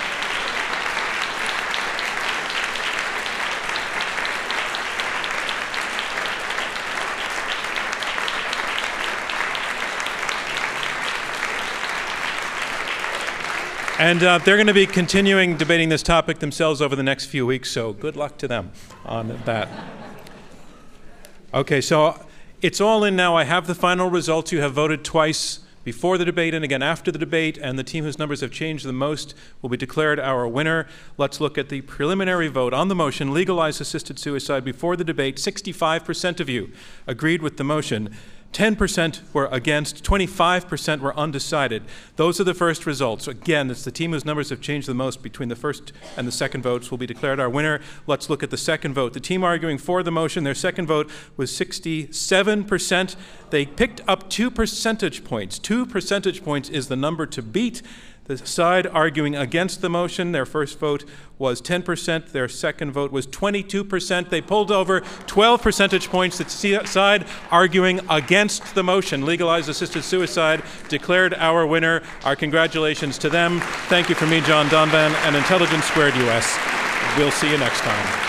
And uh, they're going to be continuing debating this topic themselves over the next few weeks, so good luck to them on that. Okay, so it's all in now. I have the final results. You have voted twice before the debate and again after the debate, and the team whose numbers have changed the most will be declared our winner. Let's look at the preliminary vote on the motion, legalize assisted suicide. Before the debate, sixty-five percent of you agreed with the motion. ten percent were against, twenty-five percent were undecided. Those are the first results. Again, it's the team whose numbers have changed the most between the first and the second votes will be declared our winner. Let's look at the second vote. The team arguing for the motion, their second vote was sixty-seven percent. They picked up two percentage points. Two percentage points is the number to beat. The side arguing against the motion, their first vote was ten percent. Their second vote was twenty-two percent. They pulled over twelve percentage points. The side arguing against the motion, legalize assisted suicide, declared our winner. Our congratulations to them. Thank you from me, John Donvan, and Intelligence Squared U S. We'll see you next time.